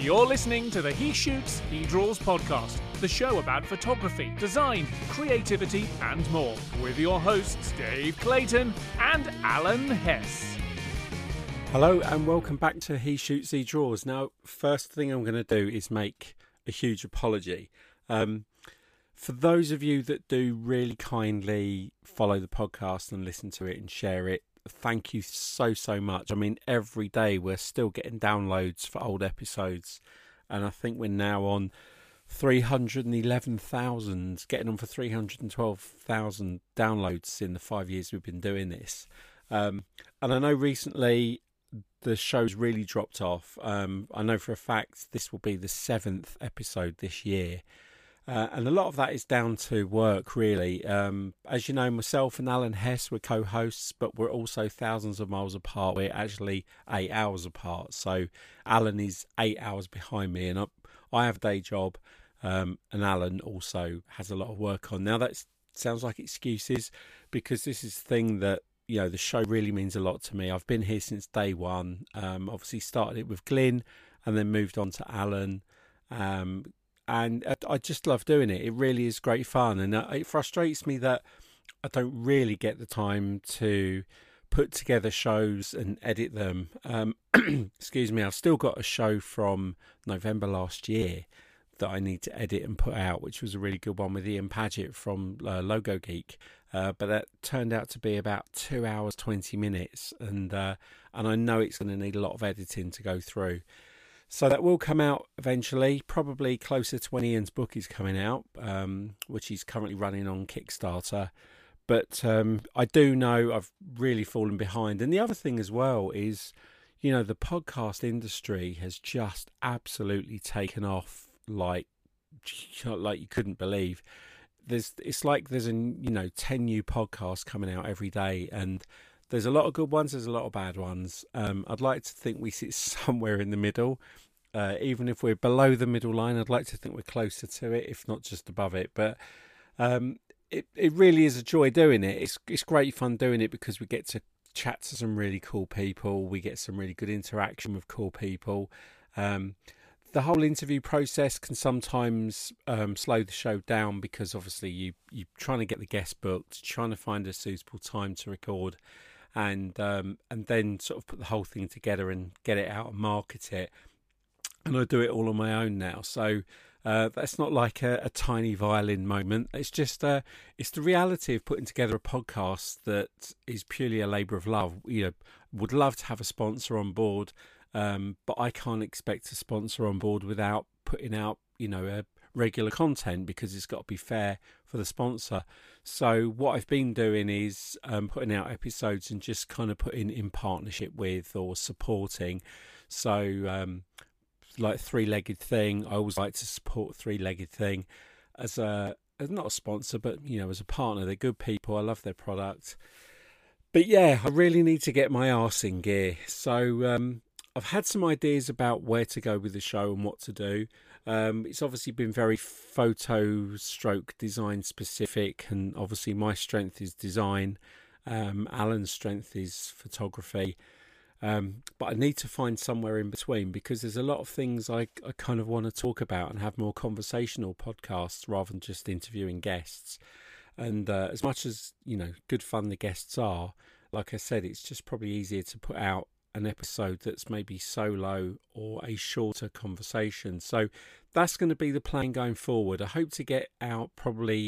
You're listening to the He Shoots, He Draws podcast, the show about photography, design, creativity, and more, with your hosts Dave Clayton and Alan Hess. Hello and welcome back to He Shoots, He Draws. Now, first thing I'm going to do is make a huge apology. For those of you that do really kindly follow the podcast and listen to it and share it, thank you so much. I mean, every day we're still getting downloads for old episodes, and I think we're now on 311,000, getting on for 312,000 downloads in the 5 years we've been doing this. And I know recently the show's really dropped off. I know for a fact this will be the 7th episode this year. And a lot of that is down to work, really. As you know, myself and Alan Hess were co-hosts, but we're also thousands of miles apart. We're actually 8 hours apart. So Alan is 8 hours behind me, and I have a day job, and Alan also has a lot of work on. Now, that sounds like excuses, because this is the thing that, you know, the show really means a lot to me. I've been here since day one. Obviously started it with Glyn and then moved on to Alan. And I just love doing it. It really is great fun. And it frustrates me that I don't really get the time to put together shows and edit them. Excuse me, I've still got a show from November last year that I need to edit and put out, which was a really good one with Ian Paget from Logo Geek. But that turned out to be about 2 hours, 20 minutes. And I know it's going to need a lot of editing to go through. So that will come out eventually, probably closer to when Ian's book is coming out, which he's currently running on Kickstarter. But I do know I've really fallen behind. And the other thing as well is, you know, the podcast industry has just absolutely taken off like you couldn't believe. It's like there's 10 new podcasts coming out every day, and there's a lot of good ones, there's a lot of bad ones. I'd like to think we sit somewhere in the middle. Even if we're below the middle line, I'd like to think we're closer to it, if not just above it. But it really is a joy doing it. It's great fun doing it because we get to chat to some really cool people. We get some really good interaction with cool people. The whole interview process can sometimes slow the show down because obviously you're trying to get the guest booked, trying to find a suitable time to record, and then sort of put the whole thing together and get it out and market it. And I do it all on my own now, so that's not like a tiny violin moment. It's just it's the reality of putting together a podcast that is purely a labour of love. You know, would love to have a sponsor on board, but I can't expect a sponsor on board without putting out, a regular content, because it's got to be fair for the sponsor. So what I've been doing is putting out episodes and just kind of putting in partnership with or supporting. So like Three-Legged Thing, I always like to support Three-Legged Thing as not a sponsor, but as a partner. They're good people. I love their product. But yeah, I really need to get my arse in gear. So I've had some ideas about where to go with the show and what to do. It's obviously been very photo stroke design specific, and obviously my strength is design. Alan's strength is photography. But I need to find somewhere in between, because there's a lot of things I kind of want to talk about and have more conversational podcasts rather than just interviewing guests. And as much as, good fun the guests are, like I said, it's just probably easier to put out an episode that's maybe solo or a shorter conversation. So that's going to be the plan going forward. I hope to get out probably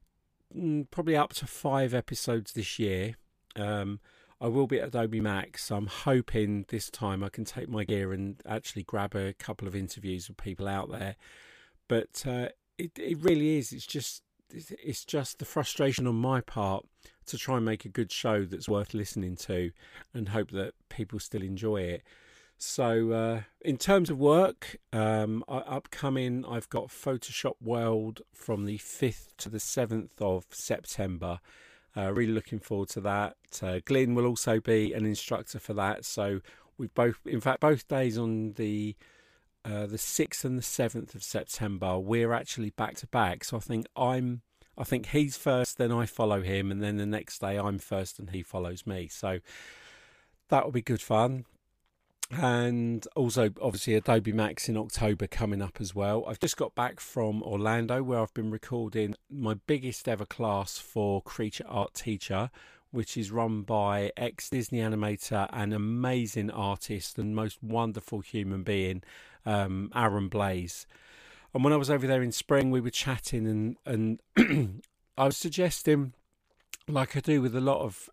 up to 5 episodes this year. I will be at Adobe Max, so I'm hoping this time I can take my gear and actually grab a couple of interviews with people out there. But it really is. It's just the frustration on my part to try and make a good show that's worth listening to, and hope that people still enjoy it. So in terms of work, upcoming, I've got Photoshop World from the 5th to the 7th of September. Really looking forward to that. Glyn will also be an instructor for that. So we've both days on the 6th and the 7th of September, we're actually back to back. So I think he's first, then I follow him, and then the next day I'm first and he follows me. So that will be good fun. And also, obviously, Adobe Max in October coming up as well. I've just got back from Orlando, where I've been recording my biggest ever class for Creature Art Teacher, which is run by ex-Disney animator and amazing artist and most wonderful human being, Aaron Blaze. And when I was over there in spring, we were chatting, and I was suggesting, like I do with a lot of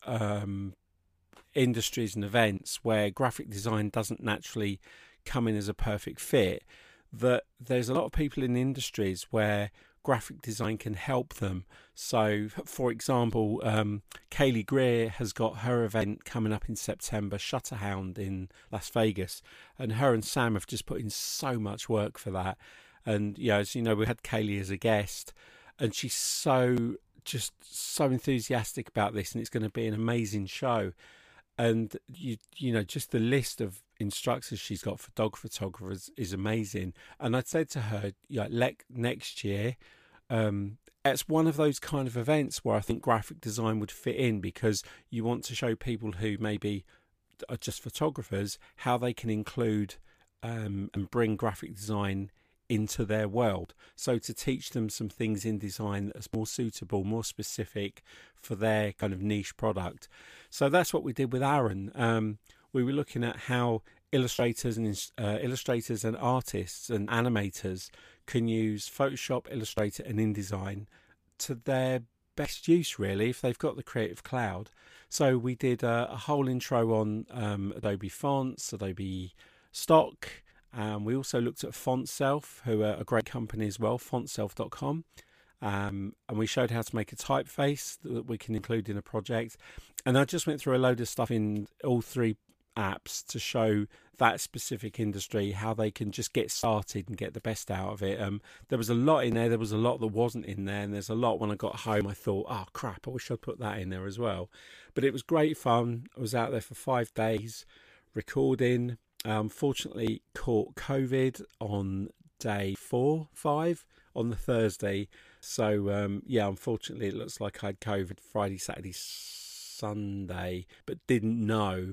industries and events where graphic design doesn't naturally come in as a perfect fit, that there's a lot of people in industries where graphic design can help them. So, for example, Kaylee Greer has got her event coming up in September, Shutterhound in Las Vegas, and her and Sam have just put in so much work for that. And as you know, we had Kaylee as a guest, and she's so enthusiastic about this, and it's going to be an amazing show. And just the list of instructors she's got for dog photographers is amazing. And I'd said to her, next year, it's one of those kind of events where I think graphic design would fit in, because you want to show people who maybe are just photographers how they can include and bring graphic design into their world. So to teach them some things in design that's more suitable, more specific for their kind of niche product. So that's what we did with Aaron. We were looking at how illustrators and artists and animators can use Photoshop, Illustrator and InDesign to their best use, really, if they've got the Creative Cloud. So we did a whole intro on Adobe Fonts, Adobe Stock. We also looked at FontSelf, who are a great company as well, fontself.com. And we showed how to make a typeface that we can include in a project. And I just went through a load of stuff in all three apps to show that specific industry how they can just get started and get the best out of it. There was a lot in there. There was a lot that wasn't in there. And there's a lot when I got home, I thought, oh, crap, I wish I'd put that in there as well. But it was great fun. I was out there for 5 days recording. Unfortunately caught COVID on day 4-5 on the Thursday. So unfortunately it looks like I had COVID Friday, Saturday, Sunday, but didn't know.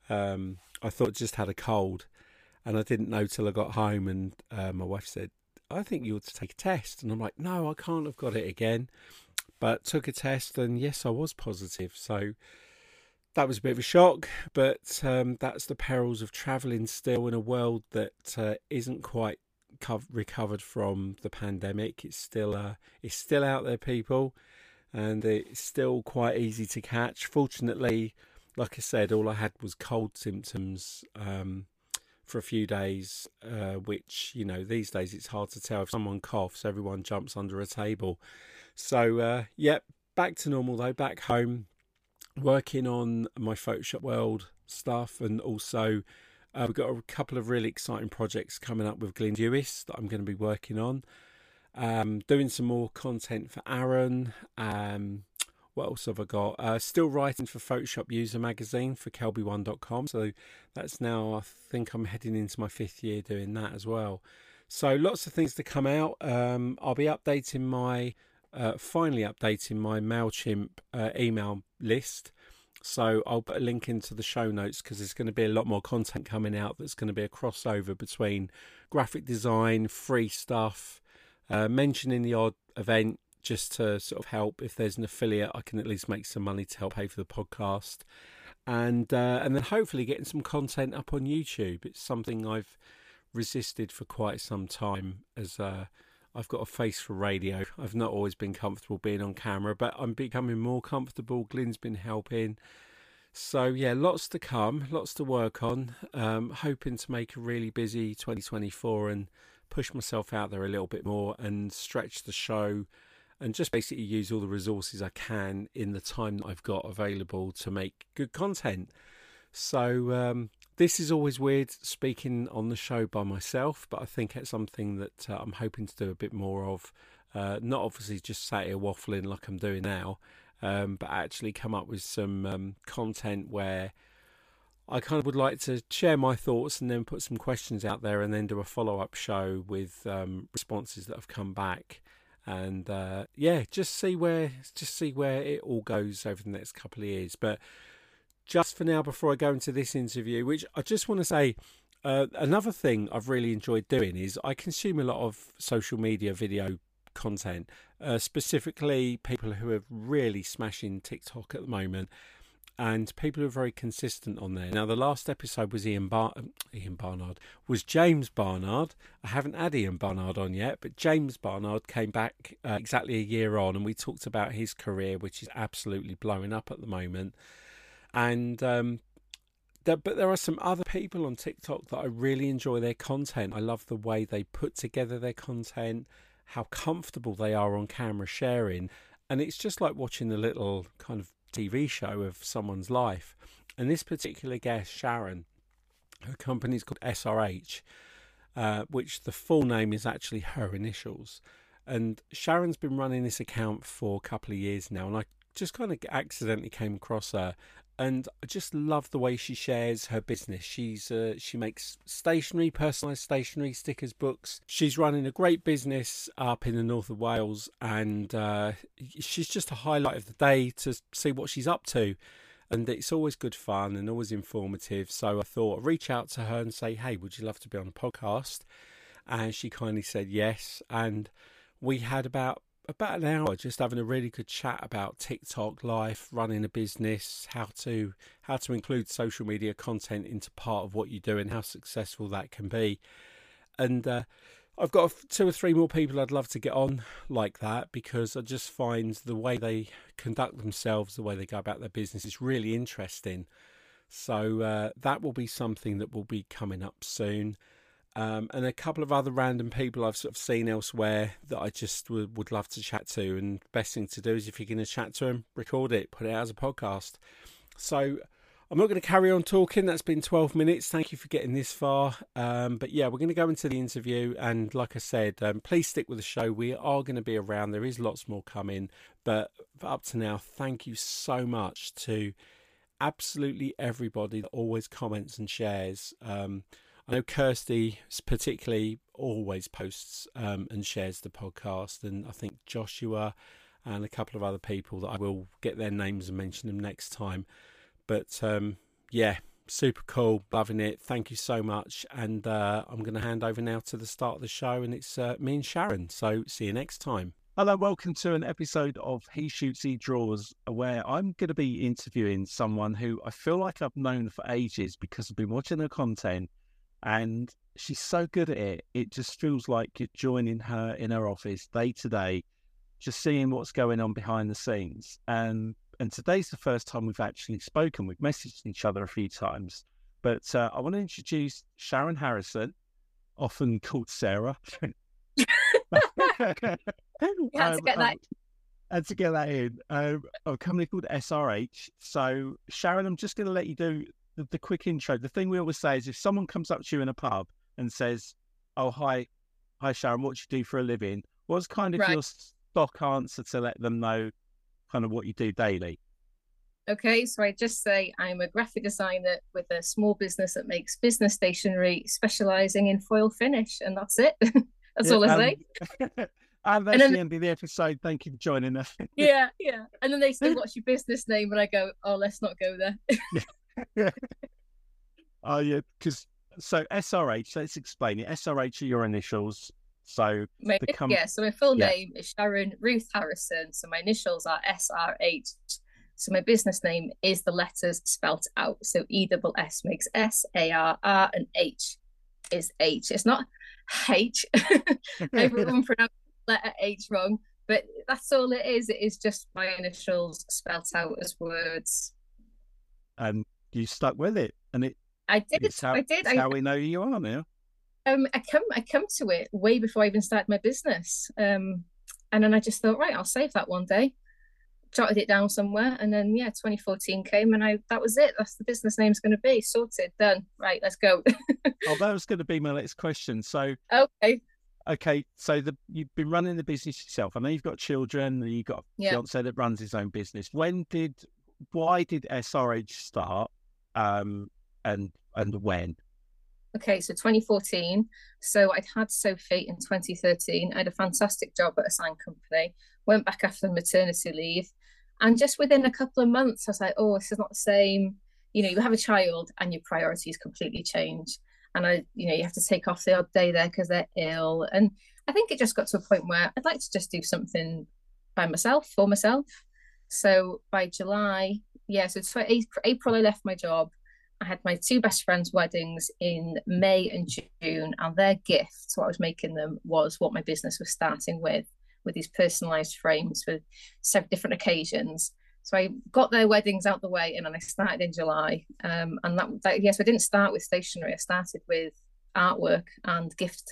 I thought I just had a cold, and I didn't know till I got home, and my wife said, I think you ought to take a test. And I'm like, no, I can't have got it again. But took a test, and yes, I was positive. So that was a bit of a shock, but that's the perils of travelling still in a world that isn't quite recovered from the pandemic. It's still out there, people, and it's still quite easy to catch. Fortunately, like I said, all I had was cold symptoms for a few days, which, these days it's hard to tell. If someone coughs, everyone jumps under a table. So, back to normal though, back home, working on my Photoshop World stuff, and also we've got a couple of really exciting projects coming up with Glyn Dewis that I'm going to be working on. Doing some more content for Aaron. What else have I got? Still writing for Photoshop User Magazine for kelby1.com. So that's now, I think I'm heading into my 5th year doing that as well. So lots of things to come out. I'll be finally updating my MailChimp email list. So I'll put a link into the show notes, because there's going to be a lot more content coming out that's going to be a crossover between graphic design, free stuff, mentioning the odd event just to sort of help. If there's an affiliate, I can at least make some money to help pay for the podcast. And then hopefully getting some content up on YouTube. It's something I've resisted for quite some time, as I've got a face for radio. I've not always been comfortable being on camera, but I'm becoming more comfortable. Glyn's been helping. So yeah, lots to come, lots to work on. Hoping to make a really busy 2024 and push myself out there a little bit more and stretch the show, and just basically use all the resources I can in the time that I've got available to make good content. So this is always weird speaking on the show by myself, but I think it's something that I'm hoping to do a bit more of. Not obviously just sat here waffling like I'm doing now, but actually come up with some content where I kind of would like to share my thoughts and then put some questions out there, and then do a follow-up show with responses that have come back. And just see where it all goes over the next couple of years. But just for now, before I go into this interview, which I just want to say, another thing I've really enjoyed doing is I consume a lot of social media video content, specifically people who are really smashing TikTok at the moment, and people who are very consistent on there. Now, the last episode was James Barnard. I haven't had Ian Barnard on yet, but James Barnard came back exactly a year on, and we talked about his career, which is absolutely blowing up at the moment. And but there are some other people on TikTok that I really enjoy their content. I love the way they put together their content, how comfortable they are on camera sharing, and it's just like watching a little kind of TV show of someone's life. And this particular guest, Sharon, her company's called SRH, which the full name is actually her initials. And Sharon's been running this account for a couple of years now, and I just kind of accidentally came across her, and I just love the way she shares her business. She makes stationery, personalised stationery, stickers, books. She's running a great business up in the north of Wales, and she's just a highlight of the day to see what she's up to. And it's always good fun and always informative. So I thought I'd reach out to her and say, hey, would you love to be on a podcast? And she kindly said yes. And we had about an hour just having a really good chat about TikTok, life, running a business, how to include social media content into part of what you do and how successful that can be. And I've got 2 or 3 more people I'd love to get on like that, because I just find the way they conduct themselves, the way they go about their business is really interesting. So that will be something that will be coming up soon. And a couple of other random people I've sort of seen elsewhere that I just would love to chat to. And best thing to do is, if you're going to chat to them, record it, put it out as a podcast. So I'm not going to carry on talking. That's been 12 minutes. Thank you for getting this far. But yeah, we're going to go into the interview. And like I said, please stick with the show. We are going to be around. There is lots more coming. But up to now, thank you so much to absolutely everybody that always comments and shares. I know Kirsty particularly always posts and shares the podcast, and I think Joshua and a couple of other people that I will get their names and mention them next time. But yeah, super cool, loving it. Thank you so much. And I'm going to hand over now to the start of the show, and it's me and Sharon. So see you next time. Hello, welcome to an episode of He Shoots, He Draws, where I'm going to be interviewing someone who I feel like I've known for ages because I've been watching her content. And she's so good at it. It just feels like you're joining her in her office day to day, just seeing what's going on behind the scenes. And today's the first time we've actually spoken. We've messaged each other a few times. But I want to introduce Sharon Harrison, often called Sarah. You had to get that. And to get that in, a company called SRH. So, Sharon, I'm just going to let you do the quick intro. The thing we always say is, if someone comes up to you in a pub and says, oh, hi Sharon, what do you do for a living? What's kind of your stock answer to let them know kind of what you do daily? Okay, so I just say I'm a graphic designer with a small business that makes business stationery, specialising in foil finish, and that's it. That's all I say. And that's the end of the episode. Thank you for joining us. Yeah. And then they say, what's your business name? And I go, oh, let's not go there. Oh, yeah, because so SRH, let's explain it. SRH are your initials. So so my full name is Sharon Ruth Harrison. So my initials are SRH. So my business name is the letters spelt out. So ESS makes S, AR, R, and H is H. It's not H. Everyone pronounced letter H wrong, but that's all it is. It is just my initials spelt out as words. And you stuck with it, and I did. It's how we know who you are now. I come to it way before I even started my business, and then I just thought, right, I'll save that one day. Jotted it down somewhere, and then 2014 came, and that was it. That's the business name's going to be sorted, done. Right, let's go. Oh, that was going to be my next question. So okay. So you've been running the business yourself. I know you've got children. You've got a fiance that runs his own business. Why did SRH start? And when? Okay, so 2014. So I'd had Sophie in 2013. I had a fantastic job at a sign company. Went back after maternity leave, and just within a couple of months, I was like, "Oh, this is not the same." you have a child and your priorities completely change. And you have to take off the odd day there because they're ill. And I think it just got to a point where I'd like to just do something by myself, for myself. So by July, so it's for April, I left my job. I had my two best friends' weddings in May and June, and their gift, what I was making them, was what my business was starting with these personalised frames for 7 different occasions. So I got their weddings out the way, and then I started in July. And I didn't start with stationery. I started with artwork and gifts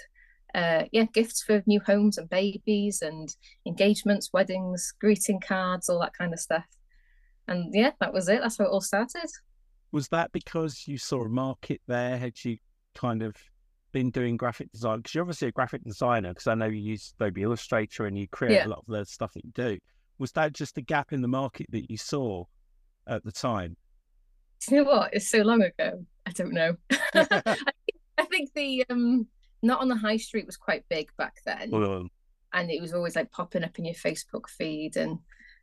for new homes and babies and engagements, weddings, greeting cards, all that kind of stuff. And yeah, that was it. That's how it all started. Was that because you saw a market there? Had you kind of been doing graphic design? Because you're obviously a graphic designer, because I know you use Adobe Illustrator and you create a lot of the stuff that you do. Was that just a gap in the market that you saw at the time? You know what? It's so long ago. I don't know. I think the Not on the High Street was quite big back then. And it was always like popping up in your Facebook feed. And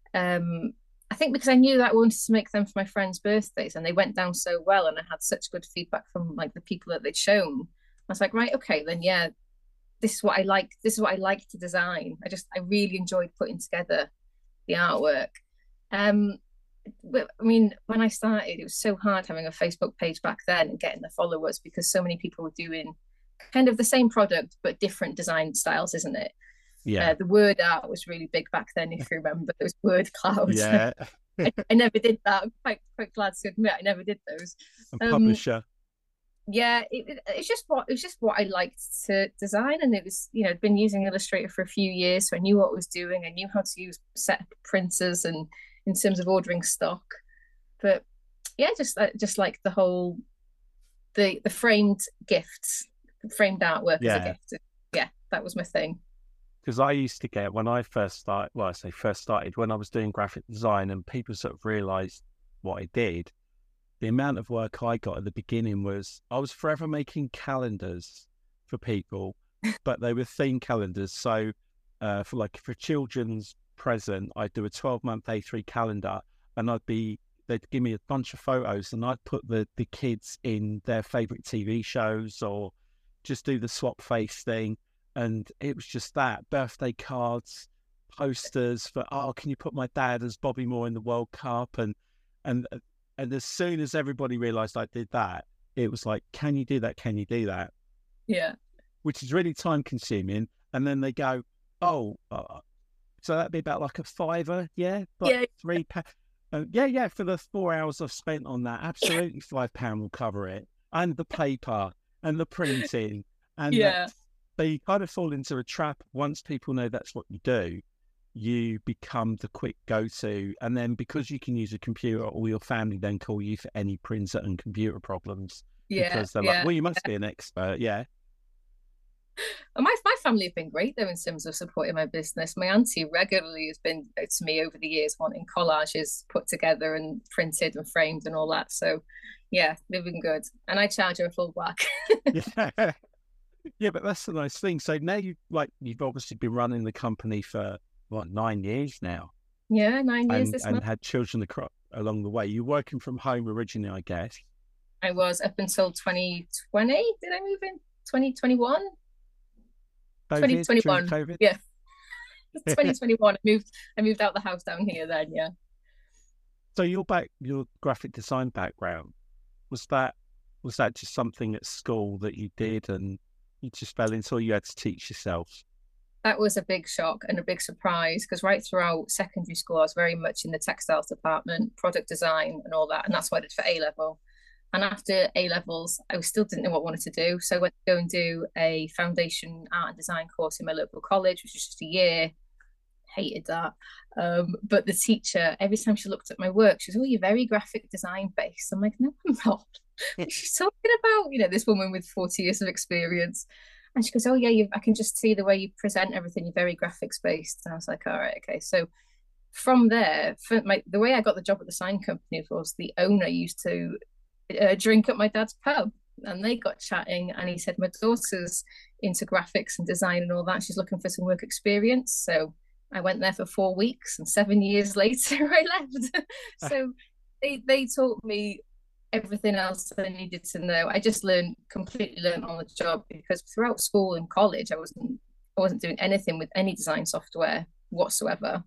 I think because I knew that I wanted to make them for my friends' birthdays, and they went down so well, and I had such good feedback from like the people that they'd shown. I was like, right, okay, then yeah, this is what I like. This is what I like to design. I really enjoyed putting together the artwork. I mean, when I started, it was so hard having a Facebook page back then and getting the followers, because so many people were doing kind of the same product but different design styles, isn't it? Yeah. The word art was really big back then, if you remember. Those word clouds. Yeah. I never did that. I'm quite glad to admit I never did those. A publisher. Yeah, it's just what I liked to design, and it was, I'd been using Illustrator for a few years, so I knew what I was doing. I knew how to use set printers and in terms of ordering stock. But yeah, just like the whole the framed gifts, framed artwork as a gift. Yeah, that was my thing. Because I used to get, when I first started, when I was doing graphic design and people sort of realised what I did, the amount of work I got at the beginning was, I was forever making calendars for people, but they were theme calendars. So for children's present, I'd do a 12-month A3 calendar, and they'd give me a bunch of photos, and I'd put the kids in their favourite TV shows, or just do the swap face thing. And it was just that, birthday cards, posters for, can you put my dad as Bobby Moore in the World Cup? And as soon as everybody realised I did that, it was like, can you do that? Can you do that? Yeah. Which is really time consuming. And then they go, so that'd be about like a £5, yeah? But £3. Yeah, for the 4 hours I've spent on that, absolutely £5 will cover it. And the paper and the printing. And so you kind of fall into a trap. Once people know that's what you do, you become the quick go-to. And then because you can use a computer, all your family then call you for any printer and computer problems. Because they're like, well, you must be an expert. Yeah. And my family have been great, though, in terms of supporting my business. My auntie regularly has been to me over the years wanting collages put together and printed and framed and all that. So, yeah, they've been good. And I charge her a full whack. Yeah. Yeah, but that's the nice thing. So now you've obviously been running the company for 9 years now. Yeah, 9 years this month. And had children along the way. You're working from home originally, I guess. I was up until 2020. Did I move in 2021? 2021. COVID? Yeah. 2021. I moved out the house down here then, yeah. So your graphic design background, was that just something at school that you did and you just fell into, or you had to teach yourself? That was a big shock and a big surprise, because right throughout secondary school, I was very much in the textiles department, product design and all that. And that's what I did for A-level. And after A-levels, I still didn't know what I wanted to do. So I went to go and do a foundation art and design course in my local college, which was just a year. Hated that. But the teacher, every time she looked at my work, she was, you're very graphic design based. I'm like, no, I'm not. She's talking about, this woman with 40 years of experience. And she goes, oh, yeah, I can just see the way you present everything. You're very graphics based. And I was like, all right, okay. So from there, the way I got the job at the sign company was the owner used to drink at my dad's pub. And they got chatting, and he said, my daughter's into graphics and design and all that. She's looking for some work experience. So I went there for 4 weeks, and 7 years later I left. So they taught me everything else I needed to know. I just completely learned on the job, because throughout school and college, I wasn't doing anything with any design software whatsoever.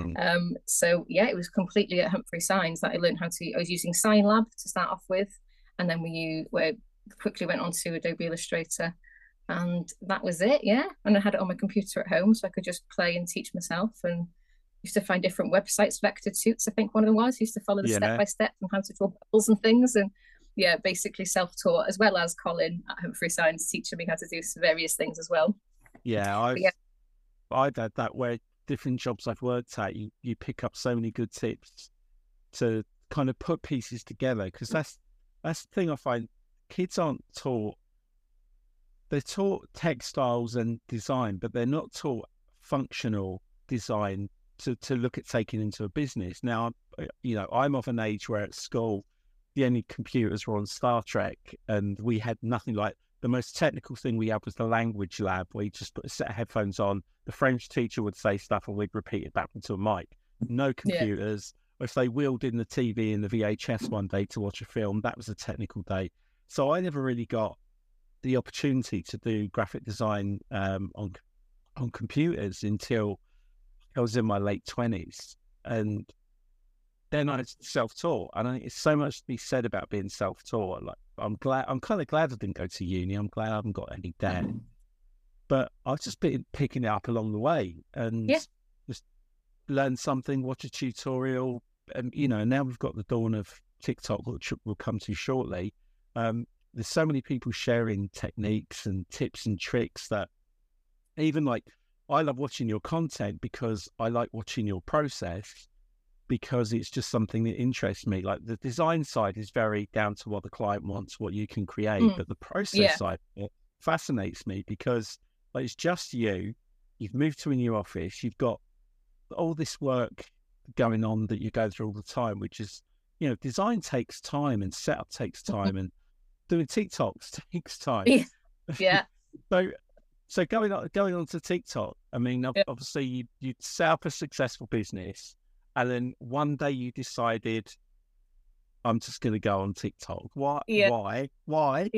So yeah, it was completely at Humphrey Signs that I learned how to. I was using SignLab to start off with, and then we quickly went on to Adobe Illustrator, and that was it. Yeah, and I had it on my computer at home, so I could just play and teach myself. And used to find different websites, Vector Tuts, I think one of them was. Used to follow the step by step and how to draw bubbles and things, and yeah, basically self-taught, as well as Colin at Humphrey Signs teaching me how to do various things as well. Yeah, I've had that where different jobs I've worked at, you pick up so many good tips to kind of put pieces together, because that's the thing I find. Kids aren't taught. They're taught textiles and design, but they're not taught functional design to look at taking into a business. Now, I'm of an age where at school, the only computers were on Star Trek, and we had nothing like. The most technical thing we had was the language lab, where you just put a set of headphones on. The French teacher would say stuff and we'd repeat it back into a mic. No computers. Yeah. If they wheeled in the TV and the VHS one day to watch a film, that was a technical day. So I never really got the opportunity to do graphic design on computers until I was in my late 20s. And then I was self-taught. And I think it's so much to be said about being self-taught. Like, I'm kind of glad I didn't go to uni. I'm glad I haven't got any debt. But I've just been picking it up along the way and just learn something, watch a tutorial. And, now we've got the dawn of TikTok, which we'll come to shortly. There's so many people sharing techniques and tips and tricks that even like, I love watching your content because I like watching your process, because it's just something that interests me. Like the design side is very down to what the client wants, what you can create, but the process side it fascinates me, because like, it's just you've moved to a new office, you've got all this work going on that you go through all the time, which is, design takes time and setup takes time and doing TikToks takes time. Yeah. So going on to TikTok, I mean, obviously you set up a successful business, and then one day you decided, I'm just going to go on TikTok. Why? Yeah. Why?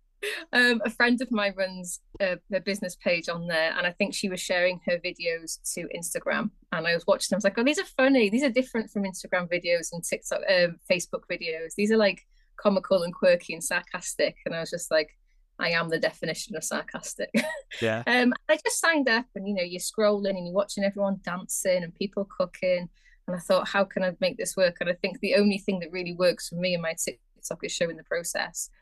A friend of mine runs a business page on there, and I think she was sharing her videos to Instagram. And I was watching them. I was like, oh, these are funny. These are different from Instagram videos and TikTok, Facebook videos. These are like comical and quirky and sarcastic. And I was just like, I am the definition of sarcastic. Yeah. I just signed up, and you're scrolling and you're watching everyone dancing and people cooking. And I thought, how can I make this work? And I think the only thing that really works for me and my TikTok is showing the process.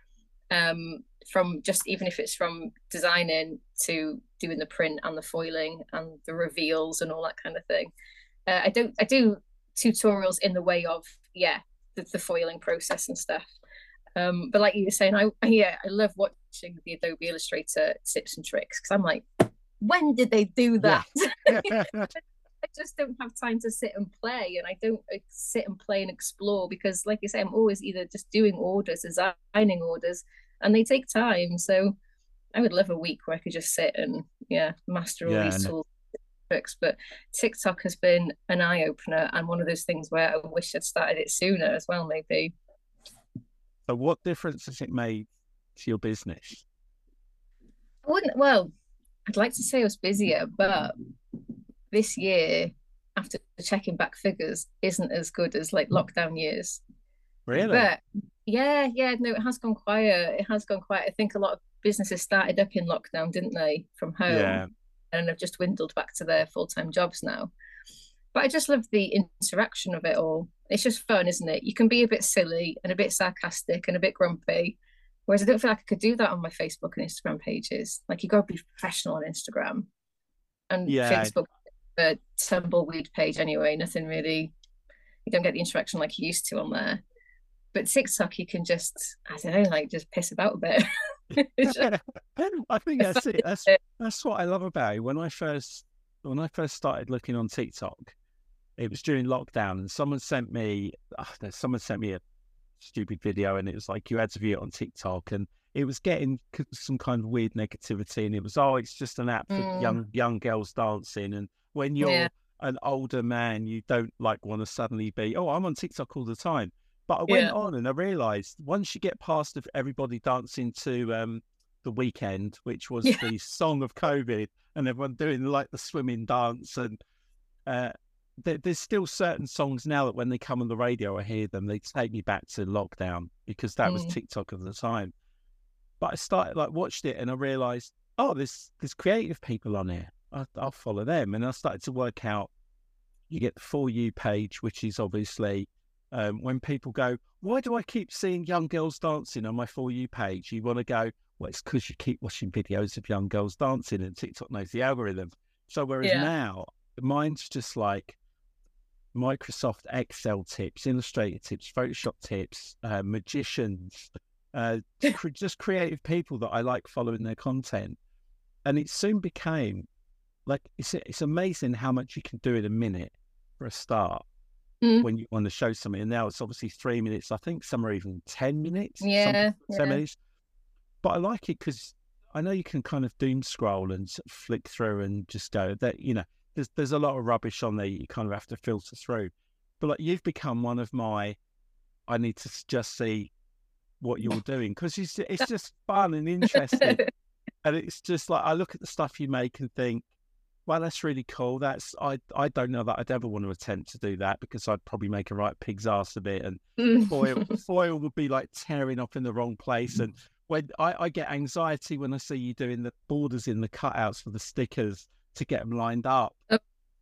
From just, even if it's from designing to doing the print and the foiling and the reveals and all that kind of thing. I do tutorials in the way of the foiling process and stuff. But like you were saying, I love watching the Adobe Illustrator tips and tricks, because I'm like, when did they do that? Yeah. I just don't have time to sit and play, and I don't sit and play and explore, because like you say, I'm always either just doing orders, designing orders, and they take time. So I would love a week where I could just sit and master all these tools and tricks. But TikTok has been an eye-opener, and one of those things where I wish I'd started it sooner as well, maybe. So what difference has it made to your business? I'd like to say I was busier, but this year, after checking back figures, isn't as good as like lockdown years. Really? But no, it has gone quiet. I think a lot of businesses started up in lockdown, didn't they, from home? Yeah. And have just dwindled back to their full-time jobs now. But I just love the interaction of it all. It's just fun, isn't it? You can be a bit silly and a bit sarcastic and a bit grumpy. Whereas I don't feel like I could do that on my Facebook and Instagram pages. Like, you got to be professional on Instagram. And Facebook, a tumbleweed page anyway, nothing really, you don't get the interaction like you used to on there. But TikTok, you can just, I don't know, like just piss about a bit. I think that's it. That's what I love about it. When I first started looking on TikTok, it was during lockdown, and someone sent me a stupid video, and it was like, you had to view it on TikTok, and it was getting some kind of weird negativity, and it was, it's just an app for young girls dancing, and when you're an older man, you don't like want to suddenly be, I'm on TikTok all the time. But I went on and I realised once you get past everybody dancing to The Weekend, which was the song of COVID, and everyone doing like the swimming dance, and there's still certain songs now that when they come on the radio, I hear them, they take me back to lockdown because that was TikTok at the time. But I started watched it and I realised, oh, there's creative people on here. I'll follow them, and I started to work out. You get the For You page, which is obviously when people go, why do I keep seeing young girls dancing on my For You page? You want to go, well, it's because you keep watching videos of young girls dancing and TikTok knows the algorithm. So whereas now, mine's just like Microsoft Excel tips, Illustrator tips, Photoshop tips, magicians, just creative people that I like following their content. And it soon became like, it's amazing how much you can do in a minute for a start when you want to show something. And now it's obviously 3 minutes. I think some are even 10 minutes. 10 minutes. But I like it because I know you can kind of doom scroll and flick through and just go that, you know, there's a lot of rubbish on there you kind of have to filter through. But like you've become one of my, I need to just see what you're doing because it's just fun and interesting. And it's just like, I look at the stuff you make and think, well, that's really cool. I don't know that I'd ever want to attempt to do that because I'd probably make a right pig's ass of it. And foil would be like tearing up in the wrong place. And when I get anxiety when I see you doing the borders in the cutouts for the stickers to get them lined up. Oh,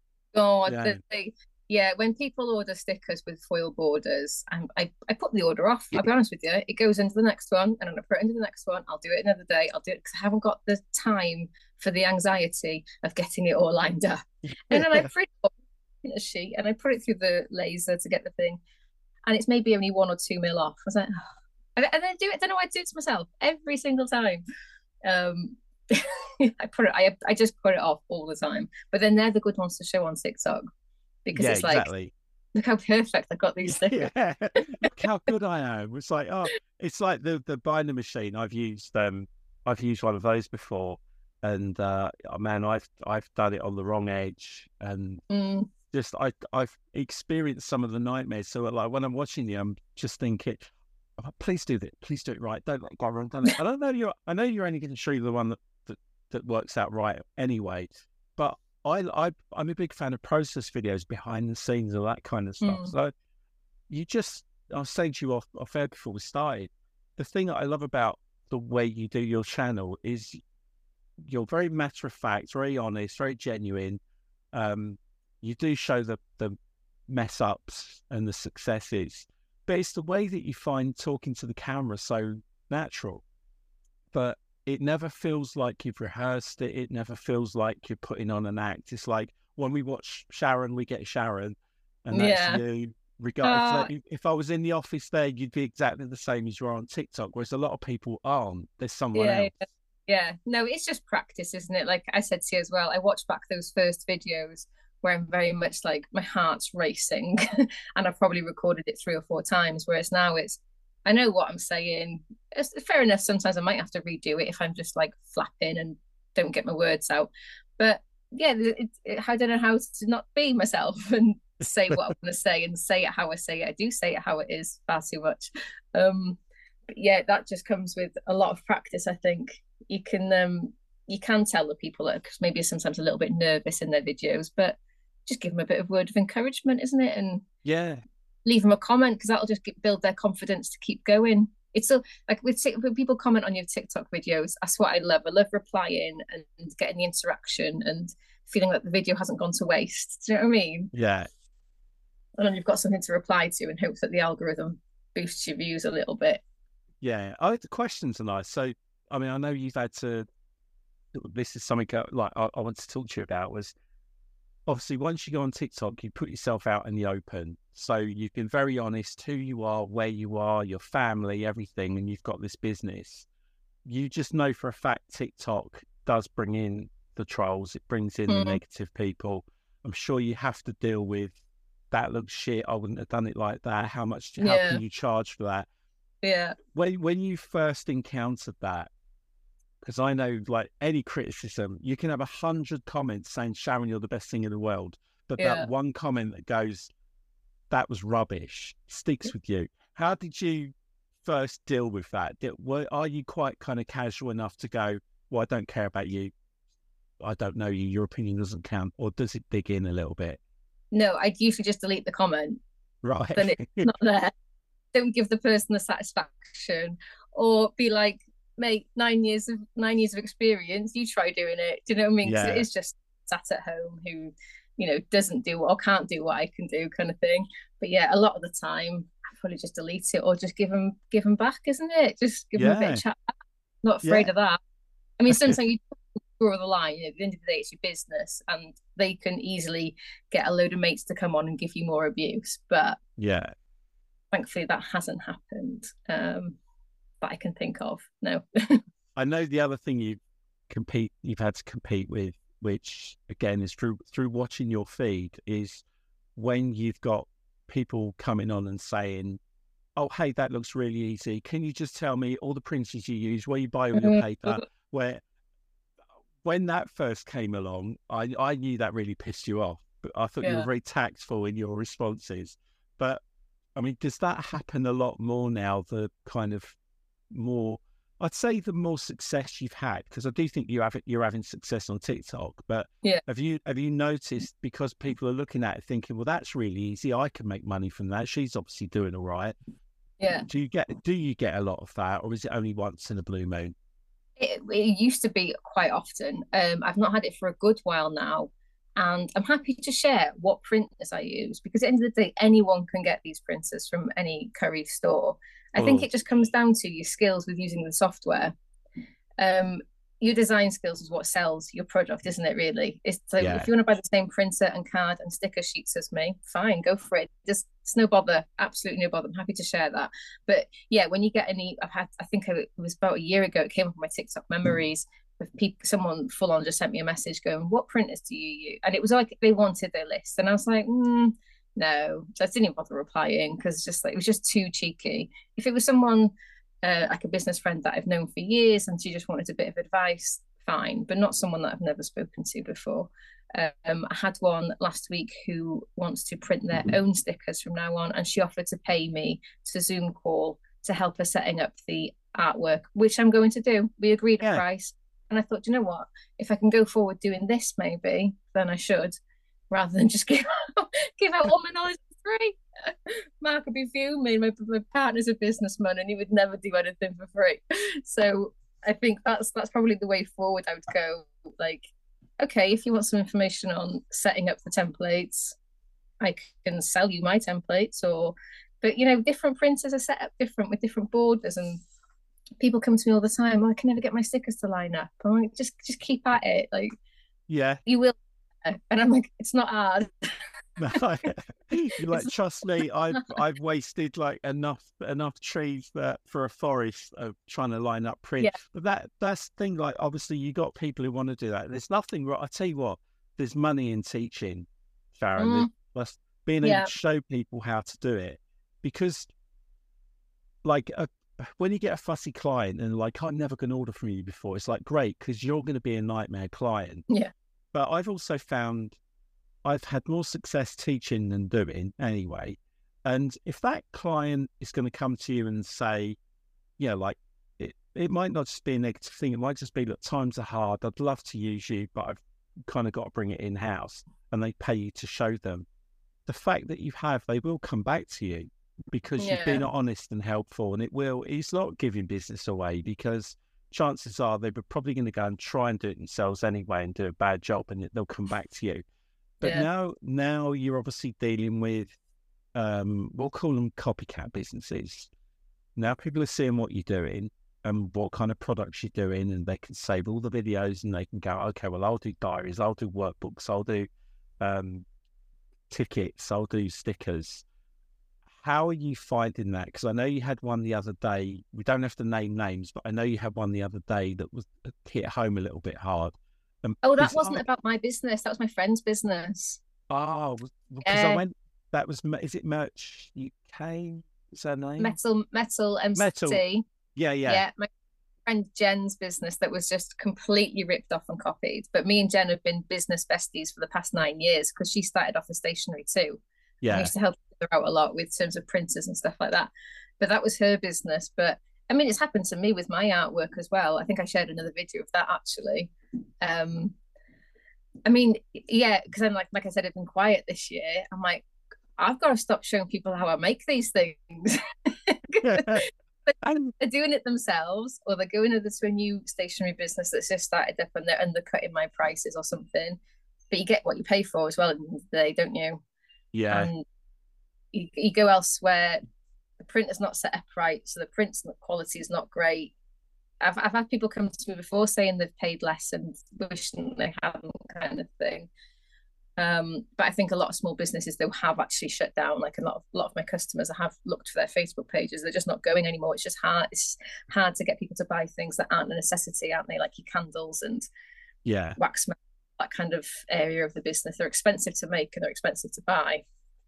God. Yeah, when people order stickers with foil borders, I put the order off. I'll be honest with you. It goes into the next one, and then I put it into the next one. I'll do it another day. I'll do it because I haven't got the time for the anxiety of getting it all lined up. And then I print it in a sheet, and I put it through the laser to get the thing. And it's maybe only 1 or 2 mil off. I was like, oh. And then I don't know why I do it to myself every single time. I just put it off all the time. But then they're the good ones to show on TikTok. Because it's like, exactly. Look how perfect I got these stickers. Look how good I am. It's like, oh, it's like the binder machine. I've used one of those before, and man, I've done it on the wrong edge, and just I've experienced some of the nightmares. So like when I'm watching you, I'm just thinking, oh, please do it right. Don't let go wrong. I know you're only going to show you the one that works out right anyway, but I'm a big fan of process videos, behind the scenes, all that kind of stuff. So I was saying to you off air before we started, the thing that I love about the way you do your channel is you're very matter of fact, very honest, very genuine. You do show the mess ups and the successes, but it's the way that you find talking to the camera so natural. But it never feels like you've rehearsed it. It never feels like you're putting on an act. It's like when we watch Sharon, we get Sharon, and that's you. Regardless, if I was in the office there, you'd be exactly the same as you are on TikTok, whereas a lot of people aren't. There's someone else. Yeah. No, it's just practice, isn't it? Like I said to you as well, I watched back those first videos where I'm very much like my heart's racing and I've probably recorded it 3 or 4 times, whereas now I know what I'm saying. It's fair enough. Sometimes I might have to redo it if I'm just like flapping and don't get my words out. But yeah, I don't know how to not be myself and say what I want to say and say it how I say it. I do say it how it is far too much. But yeah, that just comes with a lot of practice. I think you can tell the people that maybe sometimes a little bit nervous in their videos, but just give them a bit of word of encouragement, isn't it? And leave them a comment because that'll just build their confidence to keep going. It's so like when people comment on your TikTok videos, that's what I love. I love replying and getting the interaction and feeling like the video hasn't gone to waste. Do you know what I mean? Yeah. And then you've got something to reply to and hope that the algorithm boosts your views a little bit. Yeah. The questions are nice. So, I mean, I know you've had to, this is something like I want to talk to you about was, obviously, once you go on TikTok, you put yourself out in the open. So you've been very honest who you are, where you are, your family, everything, and you've got this business. You just know for a fact TikTok does bring in the trolls. It brings in the negative people. I'm sure you have to deal with that looks shit. I wouldn't have done it like that. How can you charge for that? Yeah. When you first encountered that, because I know, like any criticism, you can have 100 comments saying, Sharon, you're the best thing in the world. But that one comment that goes, that was rubbish, sticks with you. How did you first deal with that? Are you quite kind of casual enough to go, well, I don't care about you, I don't know you, your opinion doesn't count, or does it dig in a little bit? No, I'd usually just delete the comment. Right. Then it's not there. Don't give the person the satisfaction, or be like, mate, 9 years of experience, you try doing it. Do you know what I mean? Because it is just sat at home who, doesn't do or can't do what I can do, kind of thing. But yeah, a lot of the time I probably just delete it, or just give them back, isn't it? Just give them a bit of chat back. Not afraid of that. I mean, sometimes you draw the line. At the end of the day, it's your business, and they can easily get a load of mates to come on and give you more abuse. But thankfully that hasn't happened that I can think of. No. I know the other thing you've had to compete with, which again is through watching your feed, is when you've got people coming on and saying, oh, hey, that looks really easy, can you just tell me all the printers you use, where you buy all your paper? When that first came along, I knew that really pissed you off, but I thought you were very tactful in your responses. But I mean, does that happen a lot more now? The kind of more, I'd say, the more success you've had, because I do think you're having success on TikTok. But have you noticed, because people are looking at it thinking, well, that's really easy, I can make money from that, she's obviously doing all right. Yeah. Do you get a lot of that, or is it only once in a blue moon? It used to be quite often. I've not had it for a good while now. And I'm happy to share what printers I use, because at the end of the day, anyone can get these printers from any Currys store. I think it just comes down to your skills with using the software. Your design skills is what sells your product, isn't it, really? If you want to buy the same printer and card and sticker sheets as me, fine, go for it. Just, it's no bother, absolutely no bother. I'm happy to share that. But yeah, when you get any, I think it was about a year ago, it came up on my TikTok memories. Someone full on just sent me a message going, what printers do you use? And it was like they wanted their list, and I was like, no. So I didn't even bother replying, because it was just too cheeky. If it was someone like a business friend that I've known for years and she just wanted a bit of advice, fine, but not someone that I've never spoken to before. I had one last week who wants to print their own stickers from now on, and she offered to pay me to Zoom call to help her setting up the artwork, which I'm going to do. We agreed a price. And I thought, you know what? If I can go forward doing this, maybe, then I should, rather than just give out all my knowledge for free. Mark would be fuming. My partner's a businessman, and he would never do anything for free. So I think that's probably the way forward. I would go, like, okay, if you want some information on setting up the templates, I can sell you my templates. But different printers are set up different with different borders, and people come to me all the time, I can never get my stickers to line up. I'm like, just keep at it. Like, you will. And I'm like, it's not hard. No, you're like, trust me, I've wasted like enough trees for a forest of trying to line up print. But that's the thing. Like, obviously, you got people who want to do that. There's nothing wrong. I tell you what, there's money in teaching, Sharon. There's being able to show people how to do it, because like when you get a fussy client and like, I'm never going to order from you before, it's like, great, because you're going to be a nightmare client. Yeah. But I've also found I've had more success teaching than doing anyway. And if that client is going to come to you and say, like, it might not just be a negative thing. It might just be, look, times are hard, I'd love to use you, but I've kind of got to bring it in-house, and they pay you to show them. The fact that they will come back to you, because you've been honest and helpful, and it's not giving business away, because chances are they're probably going to go and try and do it themselves anyway and do a bad job, and they'll come back to you. But now you're obviously dealing with, we'll call them copycat businesses. Now people are seeing what you're doing and what kind of products you're doing, and they can save all the videos, and they can go, okay, well, I'll do diaries, I'll do workbooks, I'll do tickets, I'll do stickers. How are you finding that? Because I know you had one the other day. We don't have to name names, but I know you had one the other day that was hit home a little bit hard. That wasn't about my business. That was my friend's business. Oh, because I went. That was. Is it Merch UK? Is her name? Metal MCT. Metal. Yeah. My friend Jen's business that was just completely ripped off and copied. But me and Jen have been business besties for the past 9 years, because she started off as stationery too. Yeah. We used to help her out a lot with terms of printers and stuff like that. but that was her business. But I mean, it's happened to me with my artwork as well. I think I shared another video of that actually. I mean, yeah, because I'm like I said, I've been quiet this year. I'm like, I've got to stop showing people how I make these things. They're doing it themselves, or they're going over to a new stationery business that's just started up and they're undercutting my prices or something. But you get what you pay for as well at the end of the day, don't you? Yeah. And you go elsewhere, the printer's not set up right, so the print quality is not great. I've had people come to me before saying they've paid less and wishing they hadn't, kind of thing. But I think a lot of small businesses though have actually shut down. Like a lot of my customers have looked for their Facebook pages; they're just not going anymore. It's just hard. It's hard to get people to buy things that aren't a necessity, aren't they? Like your candles and wax, that kind of area of the business. They're expensive to make and they're expensive to buy.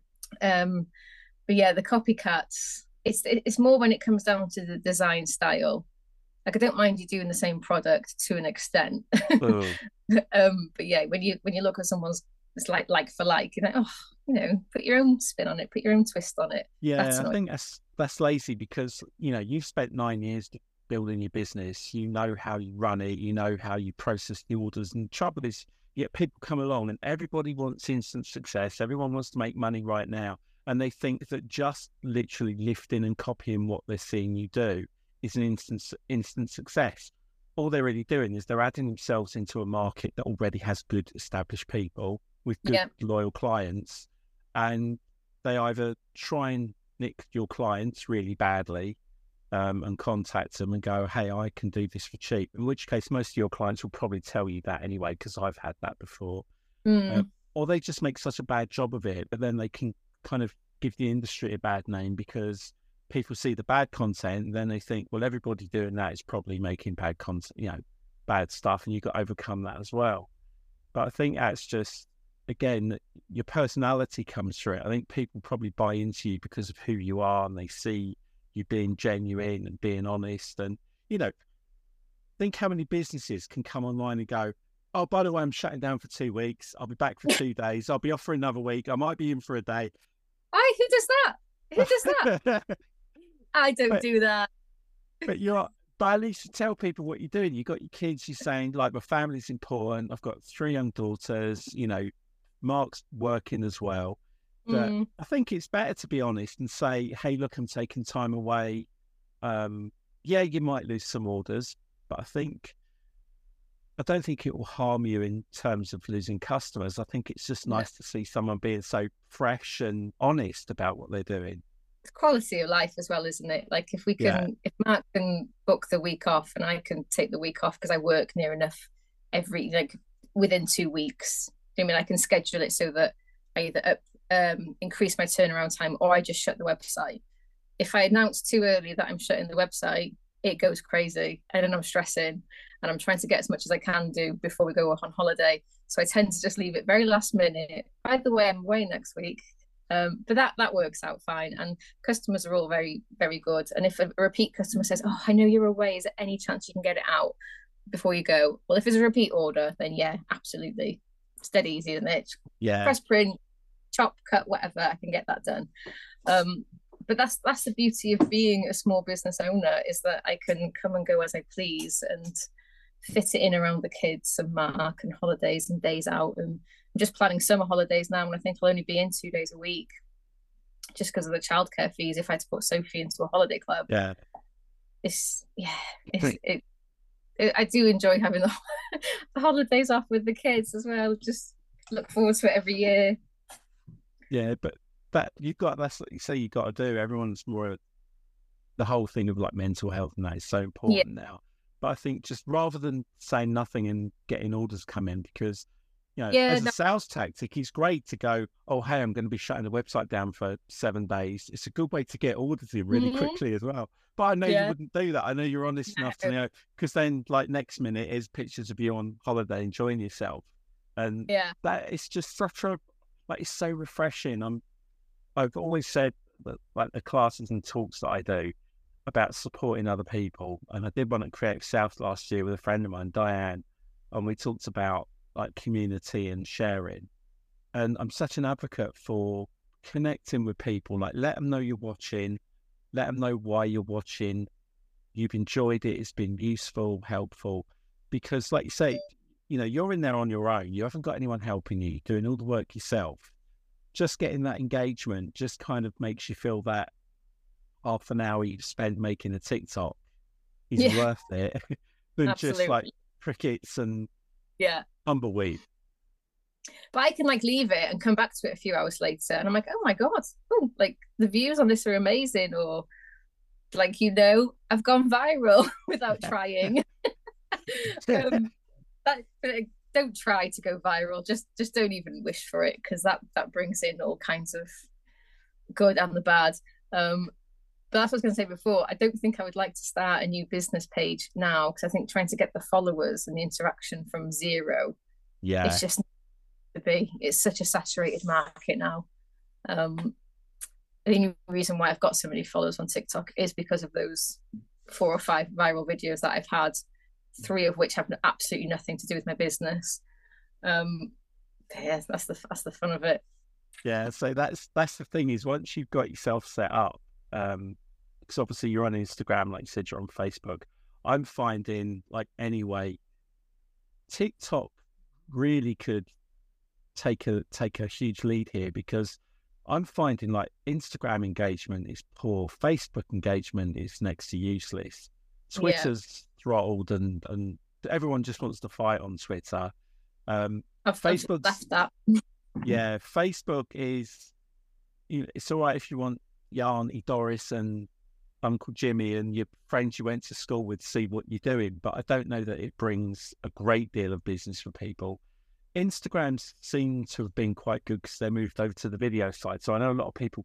But yeah, the copycats. It's more when it comes down to the design style. Like I don't mind you doing the same product to an extent. But yeah, when you look at someone's, it's like for like, you're like, oh, put your own spin on it, put your own twist on it. Yeah, I think that's lazy because you've spent 9 years building your business. You know how you run it. You know how you process the orders. And the trouble is, people come along and everybody wants instant success. Everyone wants to make money right now, and they think that just literally lifting and copying what they're seeing you do is an instant success. All they're really doing is they're adding themselves into a market that already has good established people with good loyal clients, and they either try and nick your clients really badly and contact them and go, hey, I can do this for cheap, in which case most of your clients will probably tell you that anyway, because I've had that before. Or they just make such a bad job of it, but then they can kind of give the industry a bad name because people see the bad content and then they think, well, everybody doing that is probably making bad content, bad stuff, and you've got to overcome that as well. But I think that's just, again, your personality comes through it. I think people probably buy into you because of who you are and they see you being genuine and being honest. And, think how many businesses can come online and go, oh, by the way, I'm shutting down for 2 weeks. I'll be back for 2 days. I'll be off for another week. I might be in for a day. Who does that? Who does that? I don't do that. But at least you tell people what you're doing. You've got your kids, you're saying, like, my family's important. I've got 3 young daughters, Mark's working as well. But I think it's better to be honest and say, hey, look, I'm taking time away. You might lose some orders, but I don't think it will harm you in terms of losing customers. I think it's just nice to see someone being so fresh and honest about what they're doing. It's quality of life as well, isn't it? Like if Mark can book the week off and I can take the week off because I work near enough within 2 weeks. I can schedule it so that I either increase my turnaround time or I just shut the website. If I announce too early that I'm shutting the website, it goes crazy and then I'm stressing and I'm trying to get as much as I can do before we go on holiday. So I tend to just leave it very last minute. By the way, I'm away next week. But that works out fine, and customers are all very, very good. And if a repeat customer says, oh, I know you're away, is there any chance you can get it out before you go? Well, if it's a repeat order, then yeah, absolutely. It's dead easy, isn't it? Yeah. Press print, chop, cut, whatever, I can get that done. But that's the beauty of being a small business owner, is that I can come and go as I please and fit it in around the kids and Mark and holidays and days out. And I'm just planning summer holidays now, and I think I'll only be in 2 days a week just because of the childcare fees if I had to put Sophie into a holiday club. I do enjoy having the holidays off with the kids as well. Just look forward to it every year. Yeah, but that's what you say you got to do. Everyone's more the whole thing of like mental health and that is so important now. But I think just rather than saying nothing and getting orders come in, because as a sales tactic, it's great to go, oh, hey, I'm going to be shutting the website down for 7 days. It's a good way to get orders in really quickly as well. But I know you wouldn't do that. I know you're honest enough to know, because then like next minute is pictures of you on holiday enjoying yourself. And that is just such a, like, it's so refreshing. I've always said that, like, the classes and talks that I do about supporting other people. And I did one at Creative South last year with a friend of mine, Diane, and we talked about like community and sharing. And I'm such an advocate for connecting with people, like let them know you're watching, let them know why you're watching. You've enjoyed it. It's been useful, helpful, because like you say, you're in there on your own. You haven't got anyone helping you, doing all the work yourself. Just getting that engagement just kind of makes you feel that half an hour you've spent making a TikTok is worth it than Absolutely. just like crickets and tumbleweed. But I can like leave it and come back to it a few hours later, and I'm like, oh my god, like the views on this are amazing, or like I've gone viral without trying. Don't try to go viral. Just don't even wish for it, because that brings in all kinds of good and the bad. But that's what I was going to say before. I don't think I would like to start a new business page now, because I think trying to get the followers and the interaction from zero, it's just to be. It's such a saturated market now. I think the reason why I've got so many followers on TikTok is because of those 4 or 5 viral videos that I've had, 3 of which have absolutely nothing to do with my business. That's the fun of it. Yeah, so that's the thing, is once you've got yourself set up, because obviously you're on Instagram, like you said, you're on Facebook. I'm finding, like, anyway, TikTok really could take a huge lead here, because I'm finding like Instagram engagement is poor, Facebook engagement is next to useless, Twitter's throttled, and everyone just wants to fight on Twitter. Facebook's left that. Yeah, Facebook is, it's all right if you want your Auntie Doris and Uncle Jimmy and your friends you went to school with see what you're doing, but I don't know that it brings a great deal of business for people. Instagram seem to have been quite good because they moved over to the video side. So I know a lot of people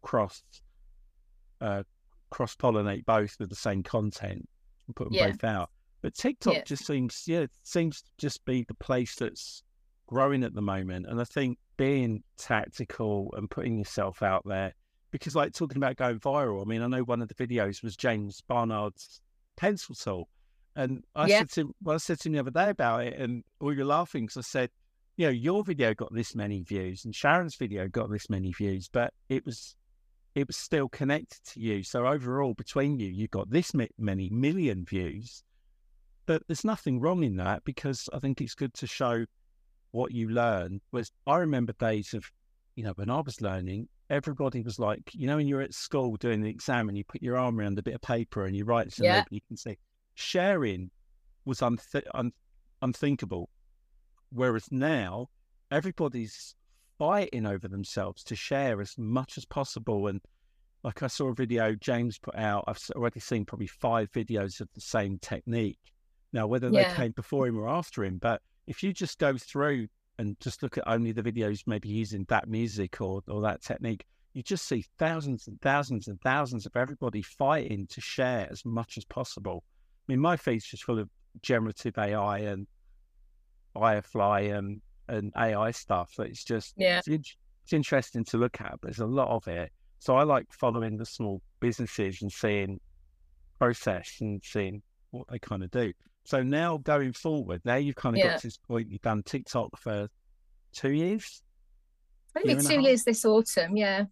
cross-pollinate both with the same content and put them both out. But TikTok just seems to just be the place that's growing at the moment. And I think being tactical and putting yourself out there, because like talking about going viral, I mean, I know one of the videos was James Barnard's pencil tool. And I said to him the other day about it, and we were laughing because I said, your video got this many views and Sharon's video got this many views, but it was still connected to you. So overall, between you got this many million views. But there's nothing wrong in that, because I think it's good to show what you learn. I remember days of, when I was learning, everybody was like, when you're at school doing the exam and you put your arm around a bit of paper and you write so nobody can see. Sharing was unthinkable. Whereas now, everybody's fighting over themselves to share as much as possible. And like I saw a video James put out, I've already seen probably 5 videos of the same technique. Now, whether they came before him or after him, but if you just go through and just look at only the videos maybe using that music or that technique, you just see thousands and thousands and thousands of everybody fighting to share as much as possible. I mean, my feed's just full of generative AI and Firefly and AI stuff. So it's just it's interesting to look at, but there's a lot of it. So I like following the small businesses and seeing process and seeing what they kind of do. So now going forward, now you've kind of got to this point, you've done TikTok for 2 years? Maybe 2 years this autumn, yeah.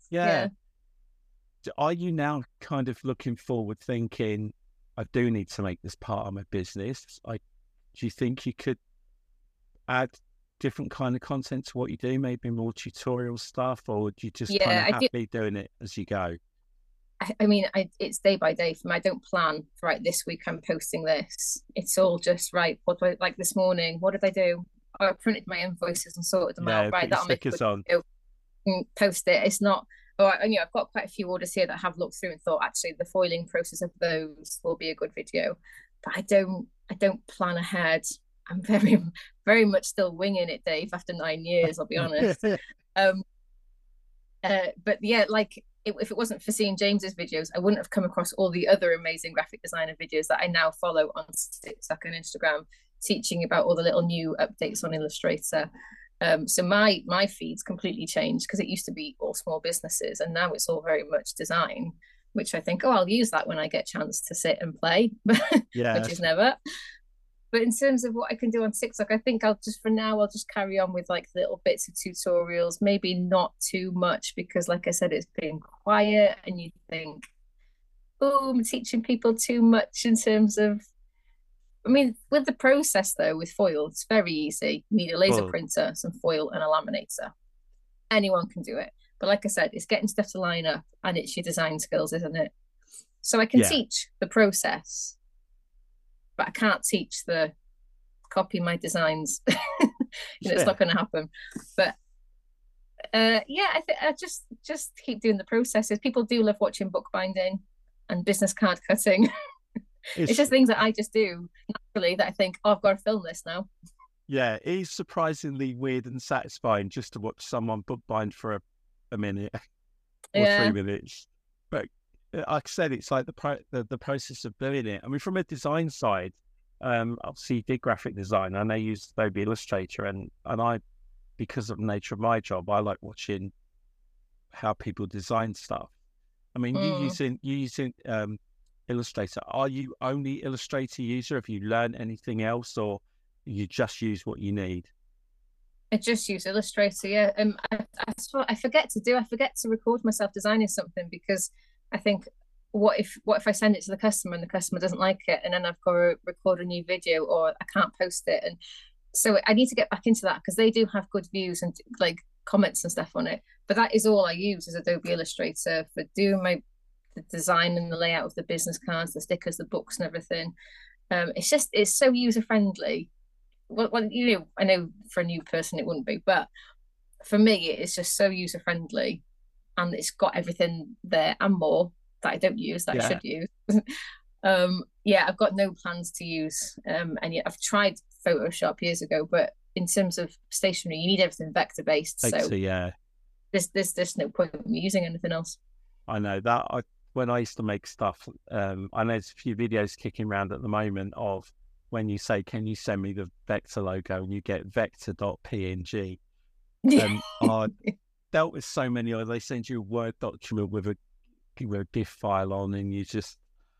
Are you now kind of looking forward thinking, I do need to make this part of my business? Do you think you could add different kind of content to what you do, maybe more tutorial stuff, or would you just kind of happily doing it as you go? I mean, it's day by day for me. I don't plan, right, this week I'm posting this. It's all just, right, what do I, like this morning, what did I do? I printed my invoices and sorted them out. Right, that'll make it post it. It's not, I've got quite a few orders here that have looked through and thought, actually, the foiling process of those will be a good video. But I don't plan ahead. I'm very, very much still winging it, Dave, after 9 years, I'll be honest. But yeah, like, if it wasn't for seeing James's videos, I wouldn't have come across all the other amazing graphic designer videos that I now follow on TikTok and Instagram, teaching about all the little new updates on Illustrator. So my feed's completely changed, because it used to be all small businesses, and now it's all very much design, which I think, I'll use that when I get a chance to sit and play, which is never. But in terms of what I can do on TikTok, I think I'll just carry on with like little bits of tutorials, maybe not too much, because like I said, it's been quiet, and you think, oh, I'm teaching people too much in terms of. I mean, with the process though, with foil, it's very easy. You need a laser Well, printer, some foil, and a laminator. Anyone can do it. But like I said, it's getting stuff to line up, and it's your design skills, isn't it? So I can yeah, teach the process, but I can't teach the copy my designs. It's not going to happen. But yeah, I think I just keep doing the processes. People do love watching bookbinding and business card cutting. It's just things that I just do naturally that I think, oh, I've got to film this now. yeah, it is surprisingly weird and satisfying just to watch someone bookbind for a minute or 3 minutes. But like I said, it's like the process of doing it. I mean, from a design side, obviously you did graphic design, and I use Adobe Illustrator, and I, because of the nature of my job, I like watching how people design stuff. I mean, you using Illustrator. Are you only Illustrator user? Have you learned anything else, or you just use what you need? I just use Illustrator. Yeah, I forget to record myself designing something, because I think, what if I send it to the customer and the customer doesn't like it, and then I've got to record a new video, or I can't post it, and so I need to get back into that, because they do have good views and like comments and stuff on it. But that is all I use, is Adobe Illustrator for doing the design and the layout of the business cards, the stickers, the books, and everything. It's so user friendly. Well, I know for a new person it wouldn't be, but for me, it's just so user friendly, and it's got everything there and more that I don't use that I should use. Yeah, I've got no plans to use and yet I've tried Photoshop years ago, but in terms of stationery, you need everything vector based. So yeah, there's no point in me using anything else. I know that. When I used to make stuff, I know there's a few videos kicking around at the moment of when you say, "Can you send me the vector logo?" and you get vector.png. I dealt with so many, or they send you a Word document with a GIF file on, and you just.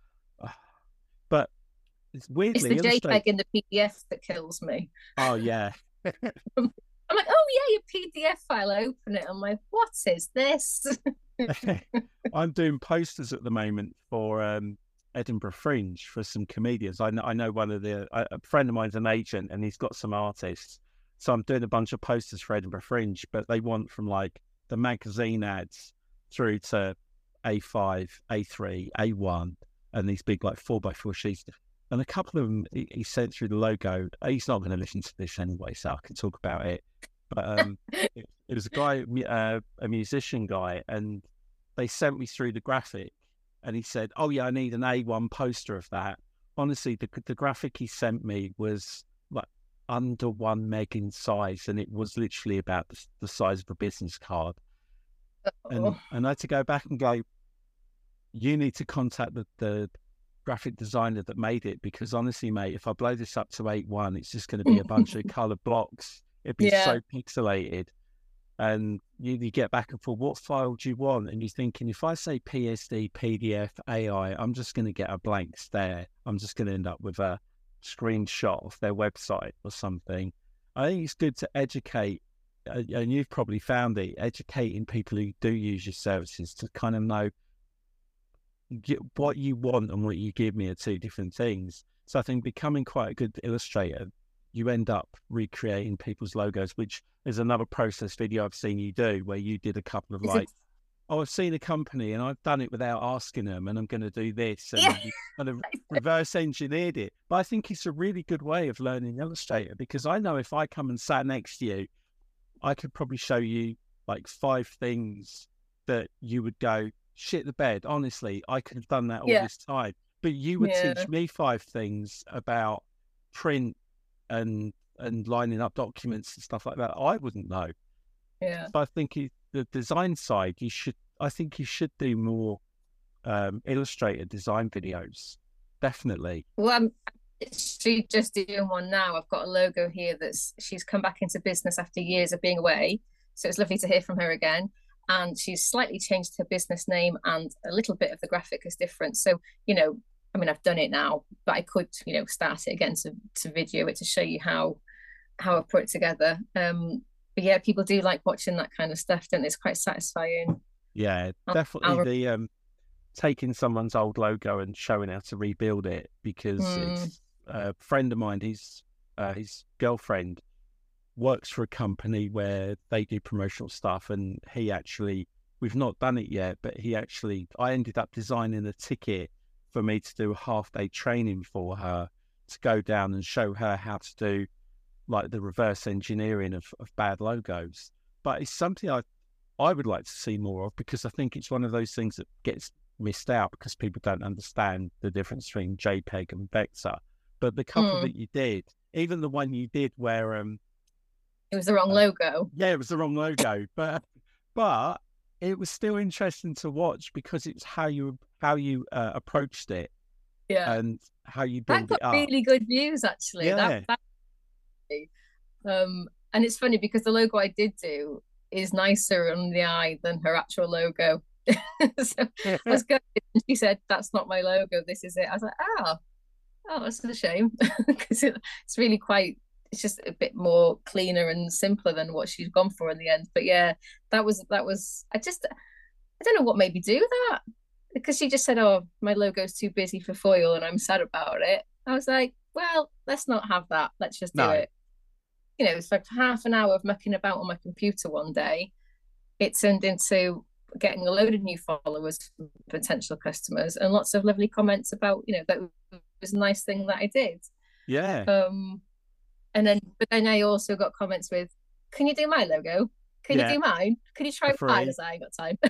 But it's weirdly it's the JPEG in the PDF that kills me. Oh yeah. I'm like, oh yeah, your PDF file. I open it. I'm like, what is this? I'm doing posters at the moment for Edinburgh Fringe for some comedians. I know one of a friend of mine's an agent, and he's got some artists. So I'm doing a bunch of posters for Edinburgh Fringe, but they want from like the magazine ads through to A5, A3, A1, and these big like 4x4 sheets. And a couple of them he sent through the logo. He's not going to listen to this anyway, so I can talk about it. But it was a guy, a musician guy, and they sent me through the graphic, and he said, "Oh yeah, I need an A1 poster of that." Honestly, the graphic he sent me was like under 1 meg in size, and it was literally about the size of a business card. And I had to go back and go, "You need to contact the graphic designer that made it, because honestly, mate, if I blow this up to 8.1, it's just going to be a bunch of coloured blocks. It'd be so pixelated." And you get back and forth, what file do you want? And you're thinking, if I say PSD, PDF, AI, I'm just going to get a blank stare. I'm just going to end up with a screenshot of their website or something. I think it's good to educate, and you've probably found it, educating people who do use your services to kind of know what you want and what you give me are two different things. So I think becoming quite a good illustrator, you end up recreating people's logos, which is another process video I've seen you do, where you did a couple of I've seen a company and I've done it without asking them, and I'm going to do this, and you kind of reverse engineered it. But I think it's a really good way of learning Illustrator, because I know if I come and sat next to you, I could probably show you like 5 things that you would go, shit the bed, honestly, I could have done that all this time. But you would teach me 5 things about print and lining up documents and stuff like that I wouldn't know. Yeah. So I think the design side, you should do more Illustrator design videos. Definitely. Well, I'm actually just doing one now. I've got a logo here she's come back into business after years of being away. So it's lovely to hear from her again. And she's slightly changed her business name, and a little bit of the graphic is different. So, I mean, I've done it now, but I could, start it again to video it to show you how I put it together. But yeah, people do like watching that kind of stuff, don't they? It's quite satisfying. Yeah, definitely. taking someone's old logo and showing how to rebuild it, because it's a friend of mine, his girlfriend works for a company where they do promotional stuff, and we've not done it yet, but I ended up designing a ticket for me to do a half-day training for her to go down and show her how to do like the reverse engineering of bad logos. But it's something I would like to see more of, because I think it's one of those things that gets missed out because people don't understand the difference between JPEG and vector. But the couple that you did, even the one you did where it was the wrong logo. Yeah, it was the wrong logo, but it was still interesting to watch because it's how you approached it, and how you build it up. Really good views, actually. Yeah. And it's funny because the logo I did do is nicer on the eye than her actual logo. So I was going, and she said, "That's not my logo. This is it." I was like, "Oh, that's a shame," because it's really quite. It's just a bit more cleaner and simpler than what she's gone for in the end. But yeah, that was. I don't know what made me do that, because she just said, "Oh, my logo's too busy for foil, and I'm sad about it." I was like, "Well, let's not have that. Let's just do it." You know, it's like half an hour of mucking about on my computer one day. It turned into getting a load of new followers, potential customers, and lots of lovely comments about, you know, that was a nice thing that I did. Yeah. But then I also got comments with, "Can you do my logo? Can you do mine? Can you try mine?" As I got time.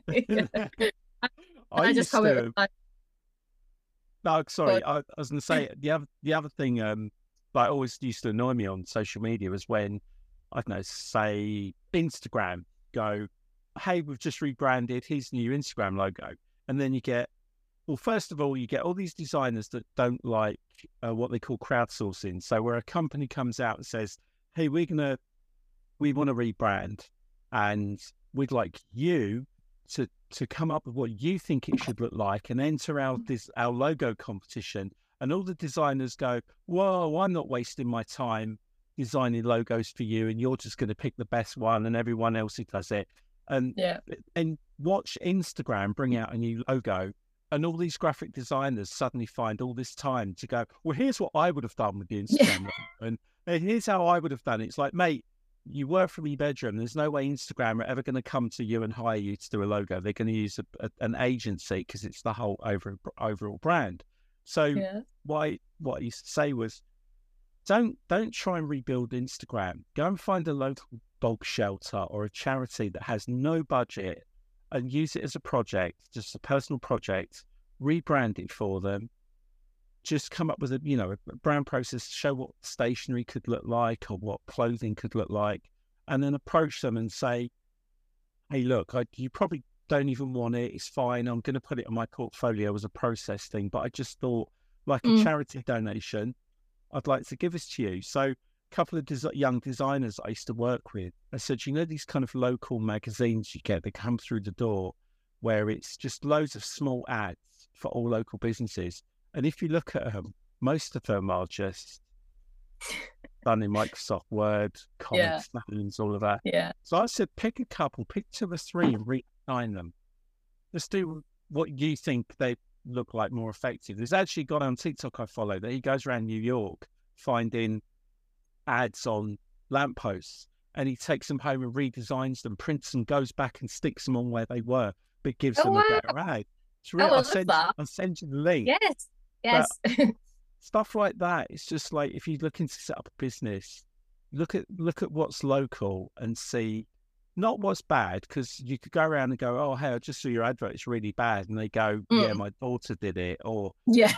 I just comment. No, sorry. I was going to say the other thing that always used to annoy me on social media was when, I don't know, say Instagram go, "Hey, we've just rebranded. Here's the new Instagram logo," and then you get, well, first of all, you get all these designers that don't like what they call crowdsourcing. So where a company comes out and says, "Hey, we want to rebrand, and we'd like you to come up with what you think it should look like and enter our logo competition." And all the designers go, "Whoa, I'm not wasting my time designing logos for you, and you're just going to pick the best one, and everyone else who does it." And watch Instagram bring out a new logo, and all these graphic designers suddenly find all this time to go, "Well, here's what I would have done with the Instagram logo, and here's how I would have done it." It's like, mate, you work from your bedroom. There's no way Instagram are ever going to come to you and hire you to do a logo. They're going to use an agency, because it's the whole overall brand. So what I used to say was, don't try and rebuild Instagram. Go and find a local dog shelter or a charity that has no budget and use it as a project, just a personal project. Rebrand it for them. Just come up with a brand process, show what stationery could look like or what clothing could look like, and then approach them and say, "Hey, look, you probably don't even want it. It's fine. I'm going to put it on my portfolio as a process thing, but I just thought, like a charity donation, I'd like to give this to you." So a couple of young designers I used to work with, I said, these kind of local magazines you get that come through the door where it's just loads of small ads for all local businesses. And if you look at them, most of them are just done in Microsoft Word, Comic Sans, all of that. Yeah. So I said, pick a couple, pick 2 or 3 and redesign them. Let's do what you think they look like more effective. There's actually a guy on TikTok I follow that he goes around New York finding ads on lampposts, and he takes them home and redesigns them, prints them, goes back and sticks them on where they were, but gives them a better ad. It's really, I'll send you the link. Yes. Stuff like that. It's just like, if you're looking to set up a business, look at what's local and see, not what's bad, because you could go around and go, "Oh, hey, I just saw your advert, it's really bad," and they go, "Yeah, my daughter did it," or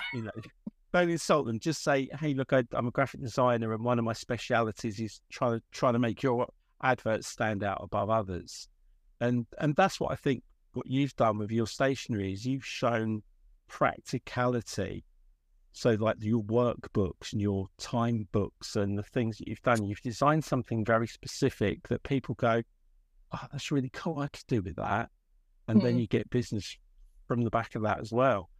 don't insult them. Just say, "Hey, look, I'm a graphic designer, and one of my specialities is trying to make your adverts stand out above others." And that's what I think what you've done with your stationery is you've shown practicality. So like your workbooks and your time books and the things that you've done, you've designed something very specific that people go, "Oh, that's really cool. I could do with that." And then you get business from the back of that as well.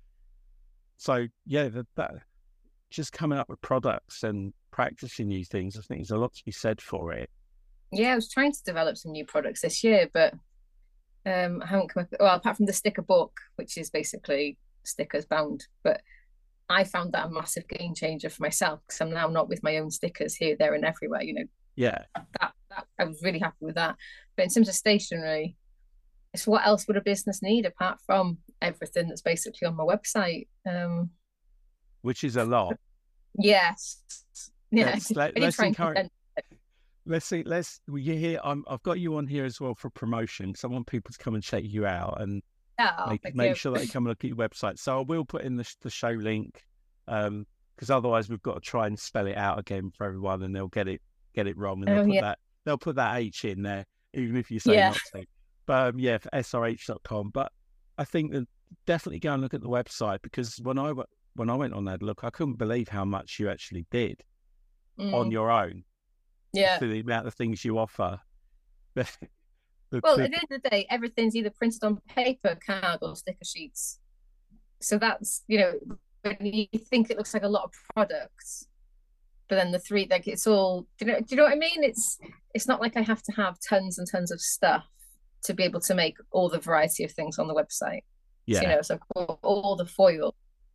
So yeah, that just coming up with products and practicing new things, I think there's a lot to be said for it. Yeah, I was trying to develop some new products this year, but I haven't come up, well, apart from the sticker book, which is basically stickers bound, but I found that a massive game changer for myself because I'm now not with my own stickers here, there, and everywhere. Yeah. That I was really happy with that. But in terms of stationery, it's what else would a business need apart from everything that's basically on my website? Which is a lot. Yes. Yeah. Let's encourage. Let's see. You hear? I've got you on here as well for promotion because I want people to come and check you out and make sure that they come and look at your website. So I will put in the show link because otherwise we've got to try and spell it out again for everyone, and they'll get it wrong, and they'll put that H in there even if you say not to. But for srh.com. But I think that definitely go and look at the website because when I went on that look, I couldn't believe how much you actually did on your own. Yeah, for the amount of things you offer. Well, at the end of the day, everything's either printed on paper, card, or sticker sheets. So that's, when you think it looks like a lot of products, but then the three, like it's all, do you know what I mean? It's not like I have to have tons and tons of stuff to be able to make all the variety of things on the website. Yeah. So all the foil,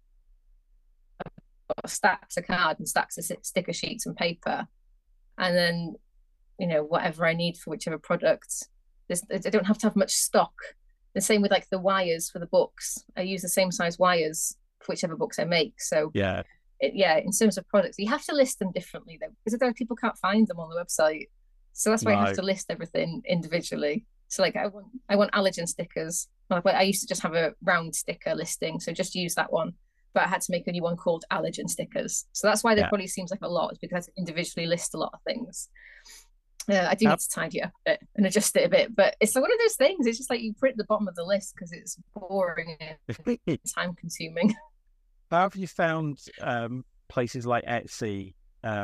stacks of card and stacks of sticker sheets and paper. And then, whatever I need for whichever product. I don't have to have much stock. The same with like the wires for the books. I use the same size wires for whichever books I make. So in terms of products, you have to list them differently though, because otherwise people can't find them on the website. So that's why I have to list everything individually. So like I want allergen stickers. I used to just have a round sticker listing, so just use that one. But I had to make a new one called allergen stickers. So that's why there probably seems like a lot, is because I individually list a lot of things. I do need to tidy it up a bit and adjust it a bit, but it's like one of those things. It's just like you print the bottom of the list because it's boring and time consuming. How have you found places like Etsy,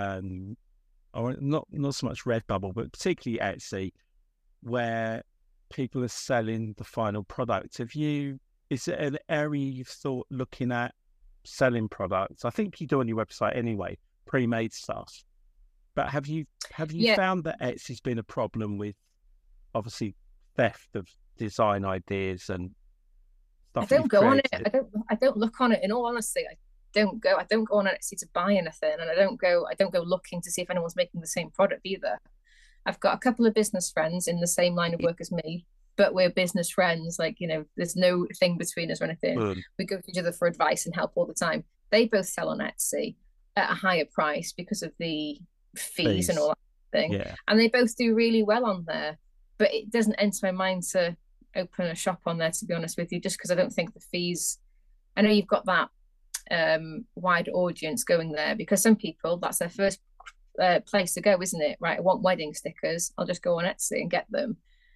or not so much Redbubble, but particularly Etsy, where people are selling the final product? Is it an area you've thought looking at selling products? I think you do on your website anyway, pre-made stuff. But have you found that Etsy's been a problem with obviously theft of design ideas and stuff? I don't go on it. I don't look on it. In all honesty, I don't go on Etsy to buy anything, and I don't go looking to see if anyone's making the same product either. I've got a couple of business friends in the same line of work as me, but we're business friends. Like, there's no thing between us or anything. We go to each other for advice and help all the time. They both sell on Etsy at a higher price because of the fees and all that thing. Yeah. And they both do really well on there. But it doesn't enter my mind to open a shop on there, to be honest with you, just because I don't think the fees. I know you've got that wide audience going there, because some people, that's their first place to go, isn't it? Right, I want wedding stickers, I'll just go on Etsy and get them.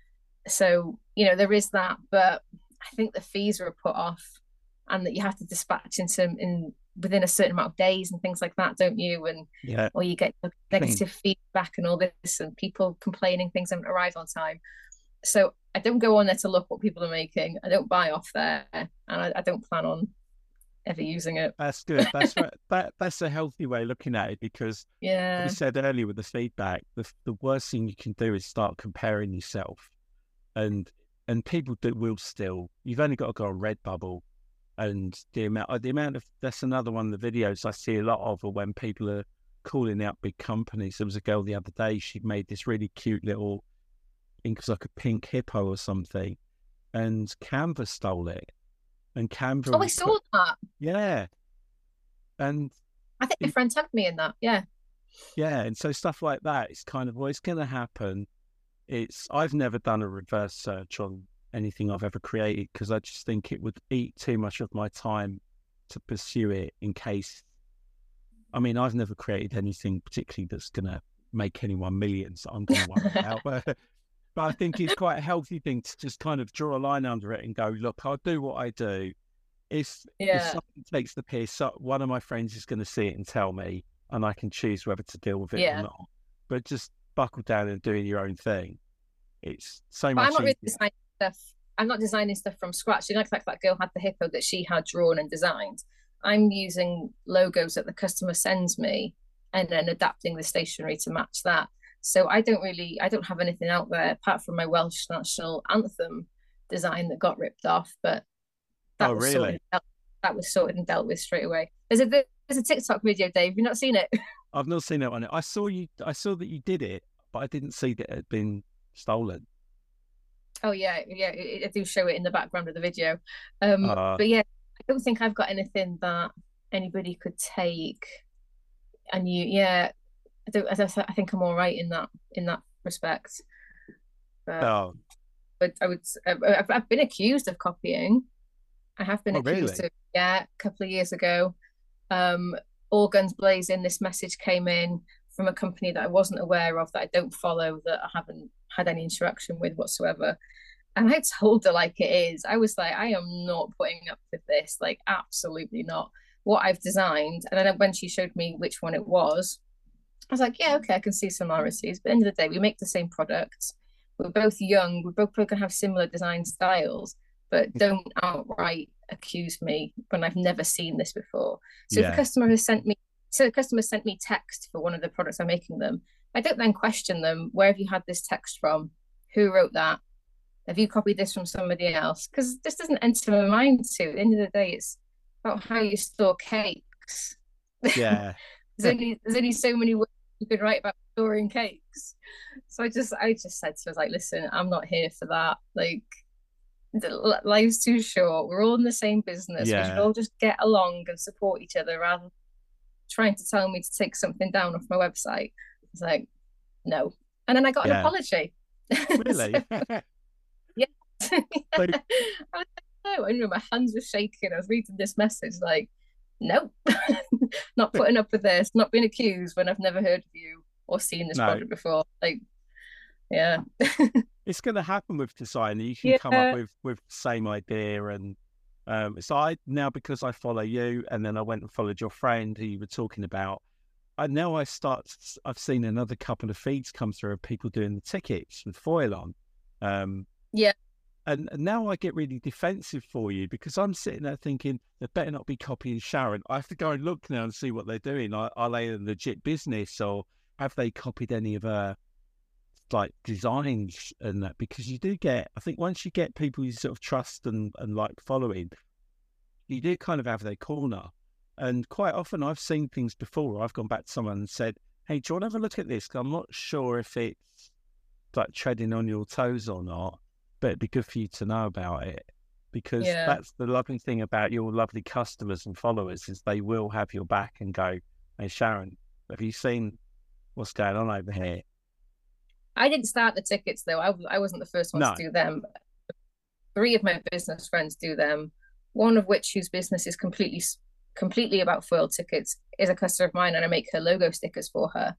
So there is that, but I think the fees are a put off, and that you have to dispatch within a certain amount of days and things like that, don't you? And or you get negative feedback and all this, and people complaining things haven't arrived on time. So I don't go on there to look what people are making. I don't buy off there, and I don't plan on ever using it. That's good. That's right. That's a healthy way of looking at it, because we said earlier with the feedback, the worst thing you can do is start comparing yourself, and people will still. You've only got to go on Redbubble, and the amount of, that's another one of the videos I see a lot of, are when people are calling out big companies. There was a girl the other day, she made this really cute little, I think it was like a pink hippo or something, and Canva stole it. And Canva. I saw that. Yeah. And I think my friend tagged me in that. Yeah. Yeah. And so stuff like that, it's kind of always going to happen. I've never done a reverse search on anything I've ever created, because I just think it would eat too much of my time to pursue it in case. I mean, I've never created anything particularly that's going to make anyone millions that I'm going to worry about. But I think it's quite a healthy thing to just kind of draw a line under it and go, look, I'll do what I do. If something takes the piss, one of my friends is going to see it and tell me, and I can choose whether to deal with it or not. But just buckle down and doing your own thing. It's so much easier. I'm not designing stuff from scratch. Like that girl had the hippo that she had drawn and designed. I'm using logos that the customer sends me and then adapting the stationery to match that. So I don't have anything out there apart from my Welsh national anthem design that got ripped off, but that Oh, was really? that was sorted and dealt with straight away. There's a TikTok video, Dave. Have you not seen it? I've not seen it on it. I saw that you did it, but I didn't see that it had been stolen. Oh yeah, I do show it in the background of the video. Uh, But yeah, I don't think I've got anything that anybody could take. And I think I'm all right in that respect. But oh, I've been accused of copying. I have been oh, accused really? of, a couple of years ago. All guns blazing, this message came in from a company that I wasn't aware of, that I don't follow, that I haven't had any interaction with whatsoever. And I told her like it is. I was like, I am not putting up with this, like absolutely not. What I've designed, and then when she showed me which one it was, I was like, yeah, okay, I can see similarities. But at the end of the day, we make the same products. We're both young. We're both going to have similar design styles, but don't outright accuse me when I've never seen this before. So if Yeah, the customer sent me text for one of the products I'm making them, I don't then question them. Where have you had this text from? Who wrote that? Have you copied this from somebody else? Because this doesn't enter my mind to. At the end of the day, it's about how you store cakes. yeah, There's only so many words you can write about storing cakes. So I just said to her, like, listen, I'm not here for that. Like, life's too short. We're all in the same business. We should yeah, all just get along and support each other rather than trying to tell me to take something down off my website. It's like, no. And then I got an yeah. apology. Really? So, yeah. So, I was like, no, I knew my hands were shaking. I was reading this message like, no, not putting up with this, not being accused when I've never heard of you or seen this no, product before. Like, yeah. it's going to happen with design. You can come up Yeah. with the same idea, and so I now, because I follow you, and then I went and followed your friend who you were talking about. I've seen another couple of feeds come through of people doing the tickets with foil on. Yeah. And now I get really defensive for you, because I'm sitting there thinking they better not be copying Sharon. I have to go and look now and see what they're doing. Are they a legit business, or have they copied any of her like designs and that? Because you do get, I think once you get people you sort of trust and like following, you do kind of have their corner. And quite often I've seen things before where I've gone back to someone and said, hey, do you want to have a look at this? 'Cause I'm not sure if it's like treading on your toes or not, but it'd be good for you to know about it, because Yeah. that's the lovely thing about your lovely customers and followers, is they will have your back and go, hey, Sharon, have you seen what's going on over here? I didn't start the tickets though. I wasn't the first one No. to do them. 3 of my business friends do them. One of which, whose business is completely about foil tickets, is a customer of mine, and I make her logo stickers for her.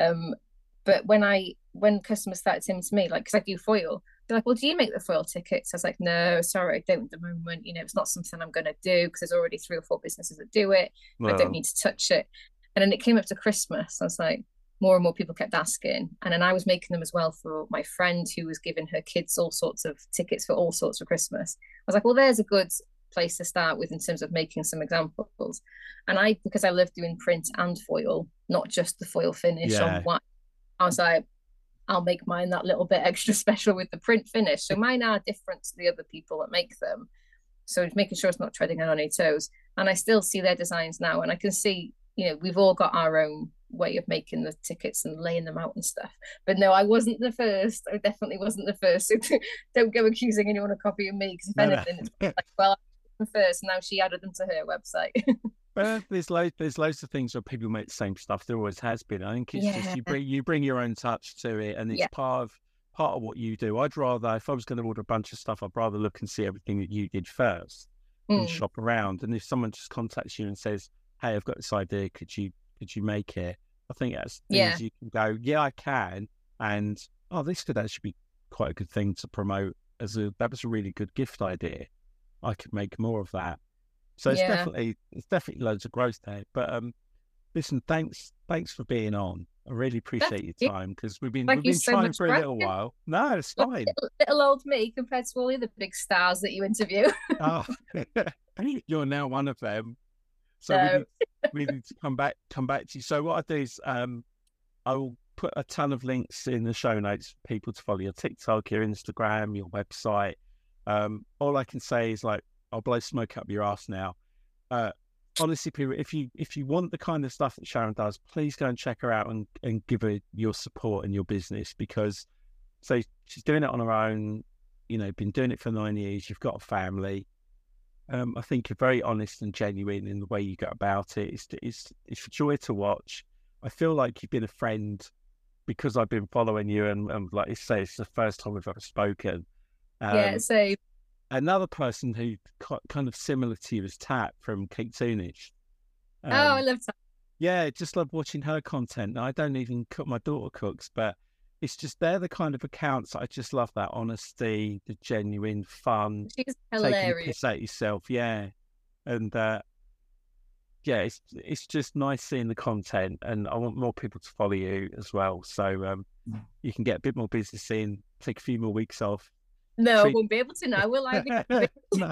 But when customers started saying to me, like, because I do foil, they're like, well, do you make the foil tickets? I was like, no, sorry, I don't at the moment. It's not something I'm going to do, because there's already 3 or 4 businesses that do it. I don't need to touch it. And then it came up to Christmas. I was like, more and more people kept asking. And then I was making them as well for my friend who was giving her kids all sorts of tickets for all sorts of Christmas. I was like, well, there's a good place to start with in terms of making some examples. And because I love doing print and foil, not just the foil finish on what, I was like, I'll make mine that little bit extra special with the print finish. So mine are different to the other people that make them. So it's making sure it's not treading on any toes. And I still see their designs now, and I can see, we've all got our own way of making the tickets and laying them out and stuff. But no, I wasn't the first. I definitely wasn't the first. So don't go accusing anyone of copying me, because if anything, it's like, well, I'm first. Now she added them to her website. Well, there's loads of things where people make the same stuff. There always has been. I think it's just you bring your own touch to it, and it's part of what you do. I'd rather, if I was going to order a bunch of stuff, I'd rather look and see everything that you did first and shop around. And if someone just contacts you and says, hey, I've got this idea, could you make it? I think that's things you can go, yeah, I can. And this could actually be quite a good thing to promote that was a really good gift idea. I could make more of that. So it's definitely loads of growth there. But listen, thanks for being on. I really appreciate your time, because we've been trying for a little while. No, it's fine. Little old me compared to all the other big stars that you interview. You're now one of them. So we need to come back to you. So what I do is I will put a ton of links in the show notes for people to follow your TikTok, your Instagram, your website. All I can say is like, I'll blow smoke up your ass now. Honestly, people, if you want the kind of stuff that Sharon does, please go and check her out and give her your support in your business, because so she's doing it on her own, been doing it for 9 years. You've got a family. I think you're very honest and genuine in the way you go about it. It's a joy to watch. I feel like you've been a friend because I've been following you, and like you say, it's the first time we've ever spoken. So another person who kind of similar to you is Tat from Cake Soonish. I love Tat. Yeah, just love watching her content. I don't even cook, my daughter cooks, but it's just they're the kind of accounts I just love, that honesty, the genuine fun. She's hilarious. Taking the piss out yourself, yeah. And it's just nice seeing the content, and I want more people to follow you as well. So you can get a bit more business in, take a few more weeks off. No, I won't be able to now, will I? No.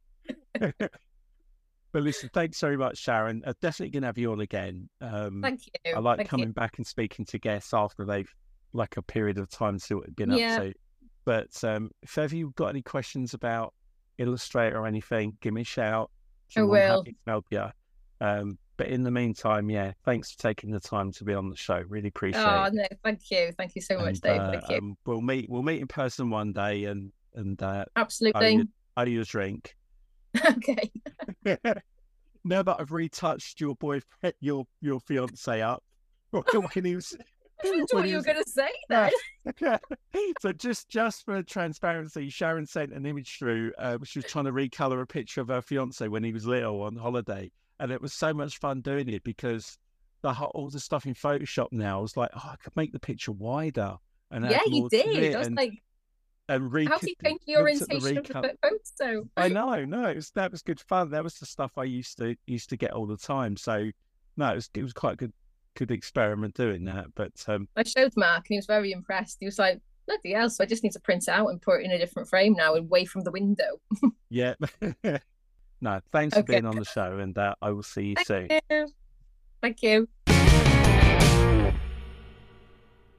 But listen, thanks very much, Sharon. I'm definitely going to have you on again. Thank you. I like coming back and speaking to guests after they've like a period of time to see what they've been up to. But if ever you've got any questions about Illustrator or anything, give me a shout. I will. Happy to help you. But in the meantime, thanks for taking the time to be on the show. Really appreciate it. Oh no, thank you so much, Dave. Thank you. We'll meet in person one day, and absolutely. Owe you a drink. Okay. Now that I've retouched your boyfriend, your fiance up, when he was. What you were going to say then? So just for transparency, Sharon sent an image through. She was trying to recolor a picture of her fiance when he was little on holiday, and it was so much fun doing it because all the stuff in Photoshop now, I was like, I could make the picture wider. And you did. I was like, how do you change the orientation of the photo? I know, no, that was good fun. That was the stuff I used to get all the time. So no, it was quite a good experiment doing that. But I showed Mark and he was very impressed. He was like, bloody hell, so I just need to print it out and put it in a different frame now and away from the window. Yeah. No, thanks for being on the show, and I will see you soon. Thank you.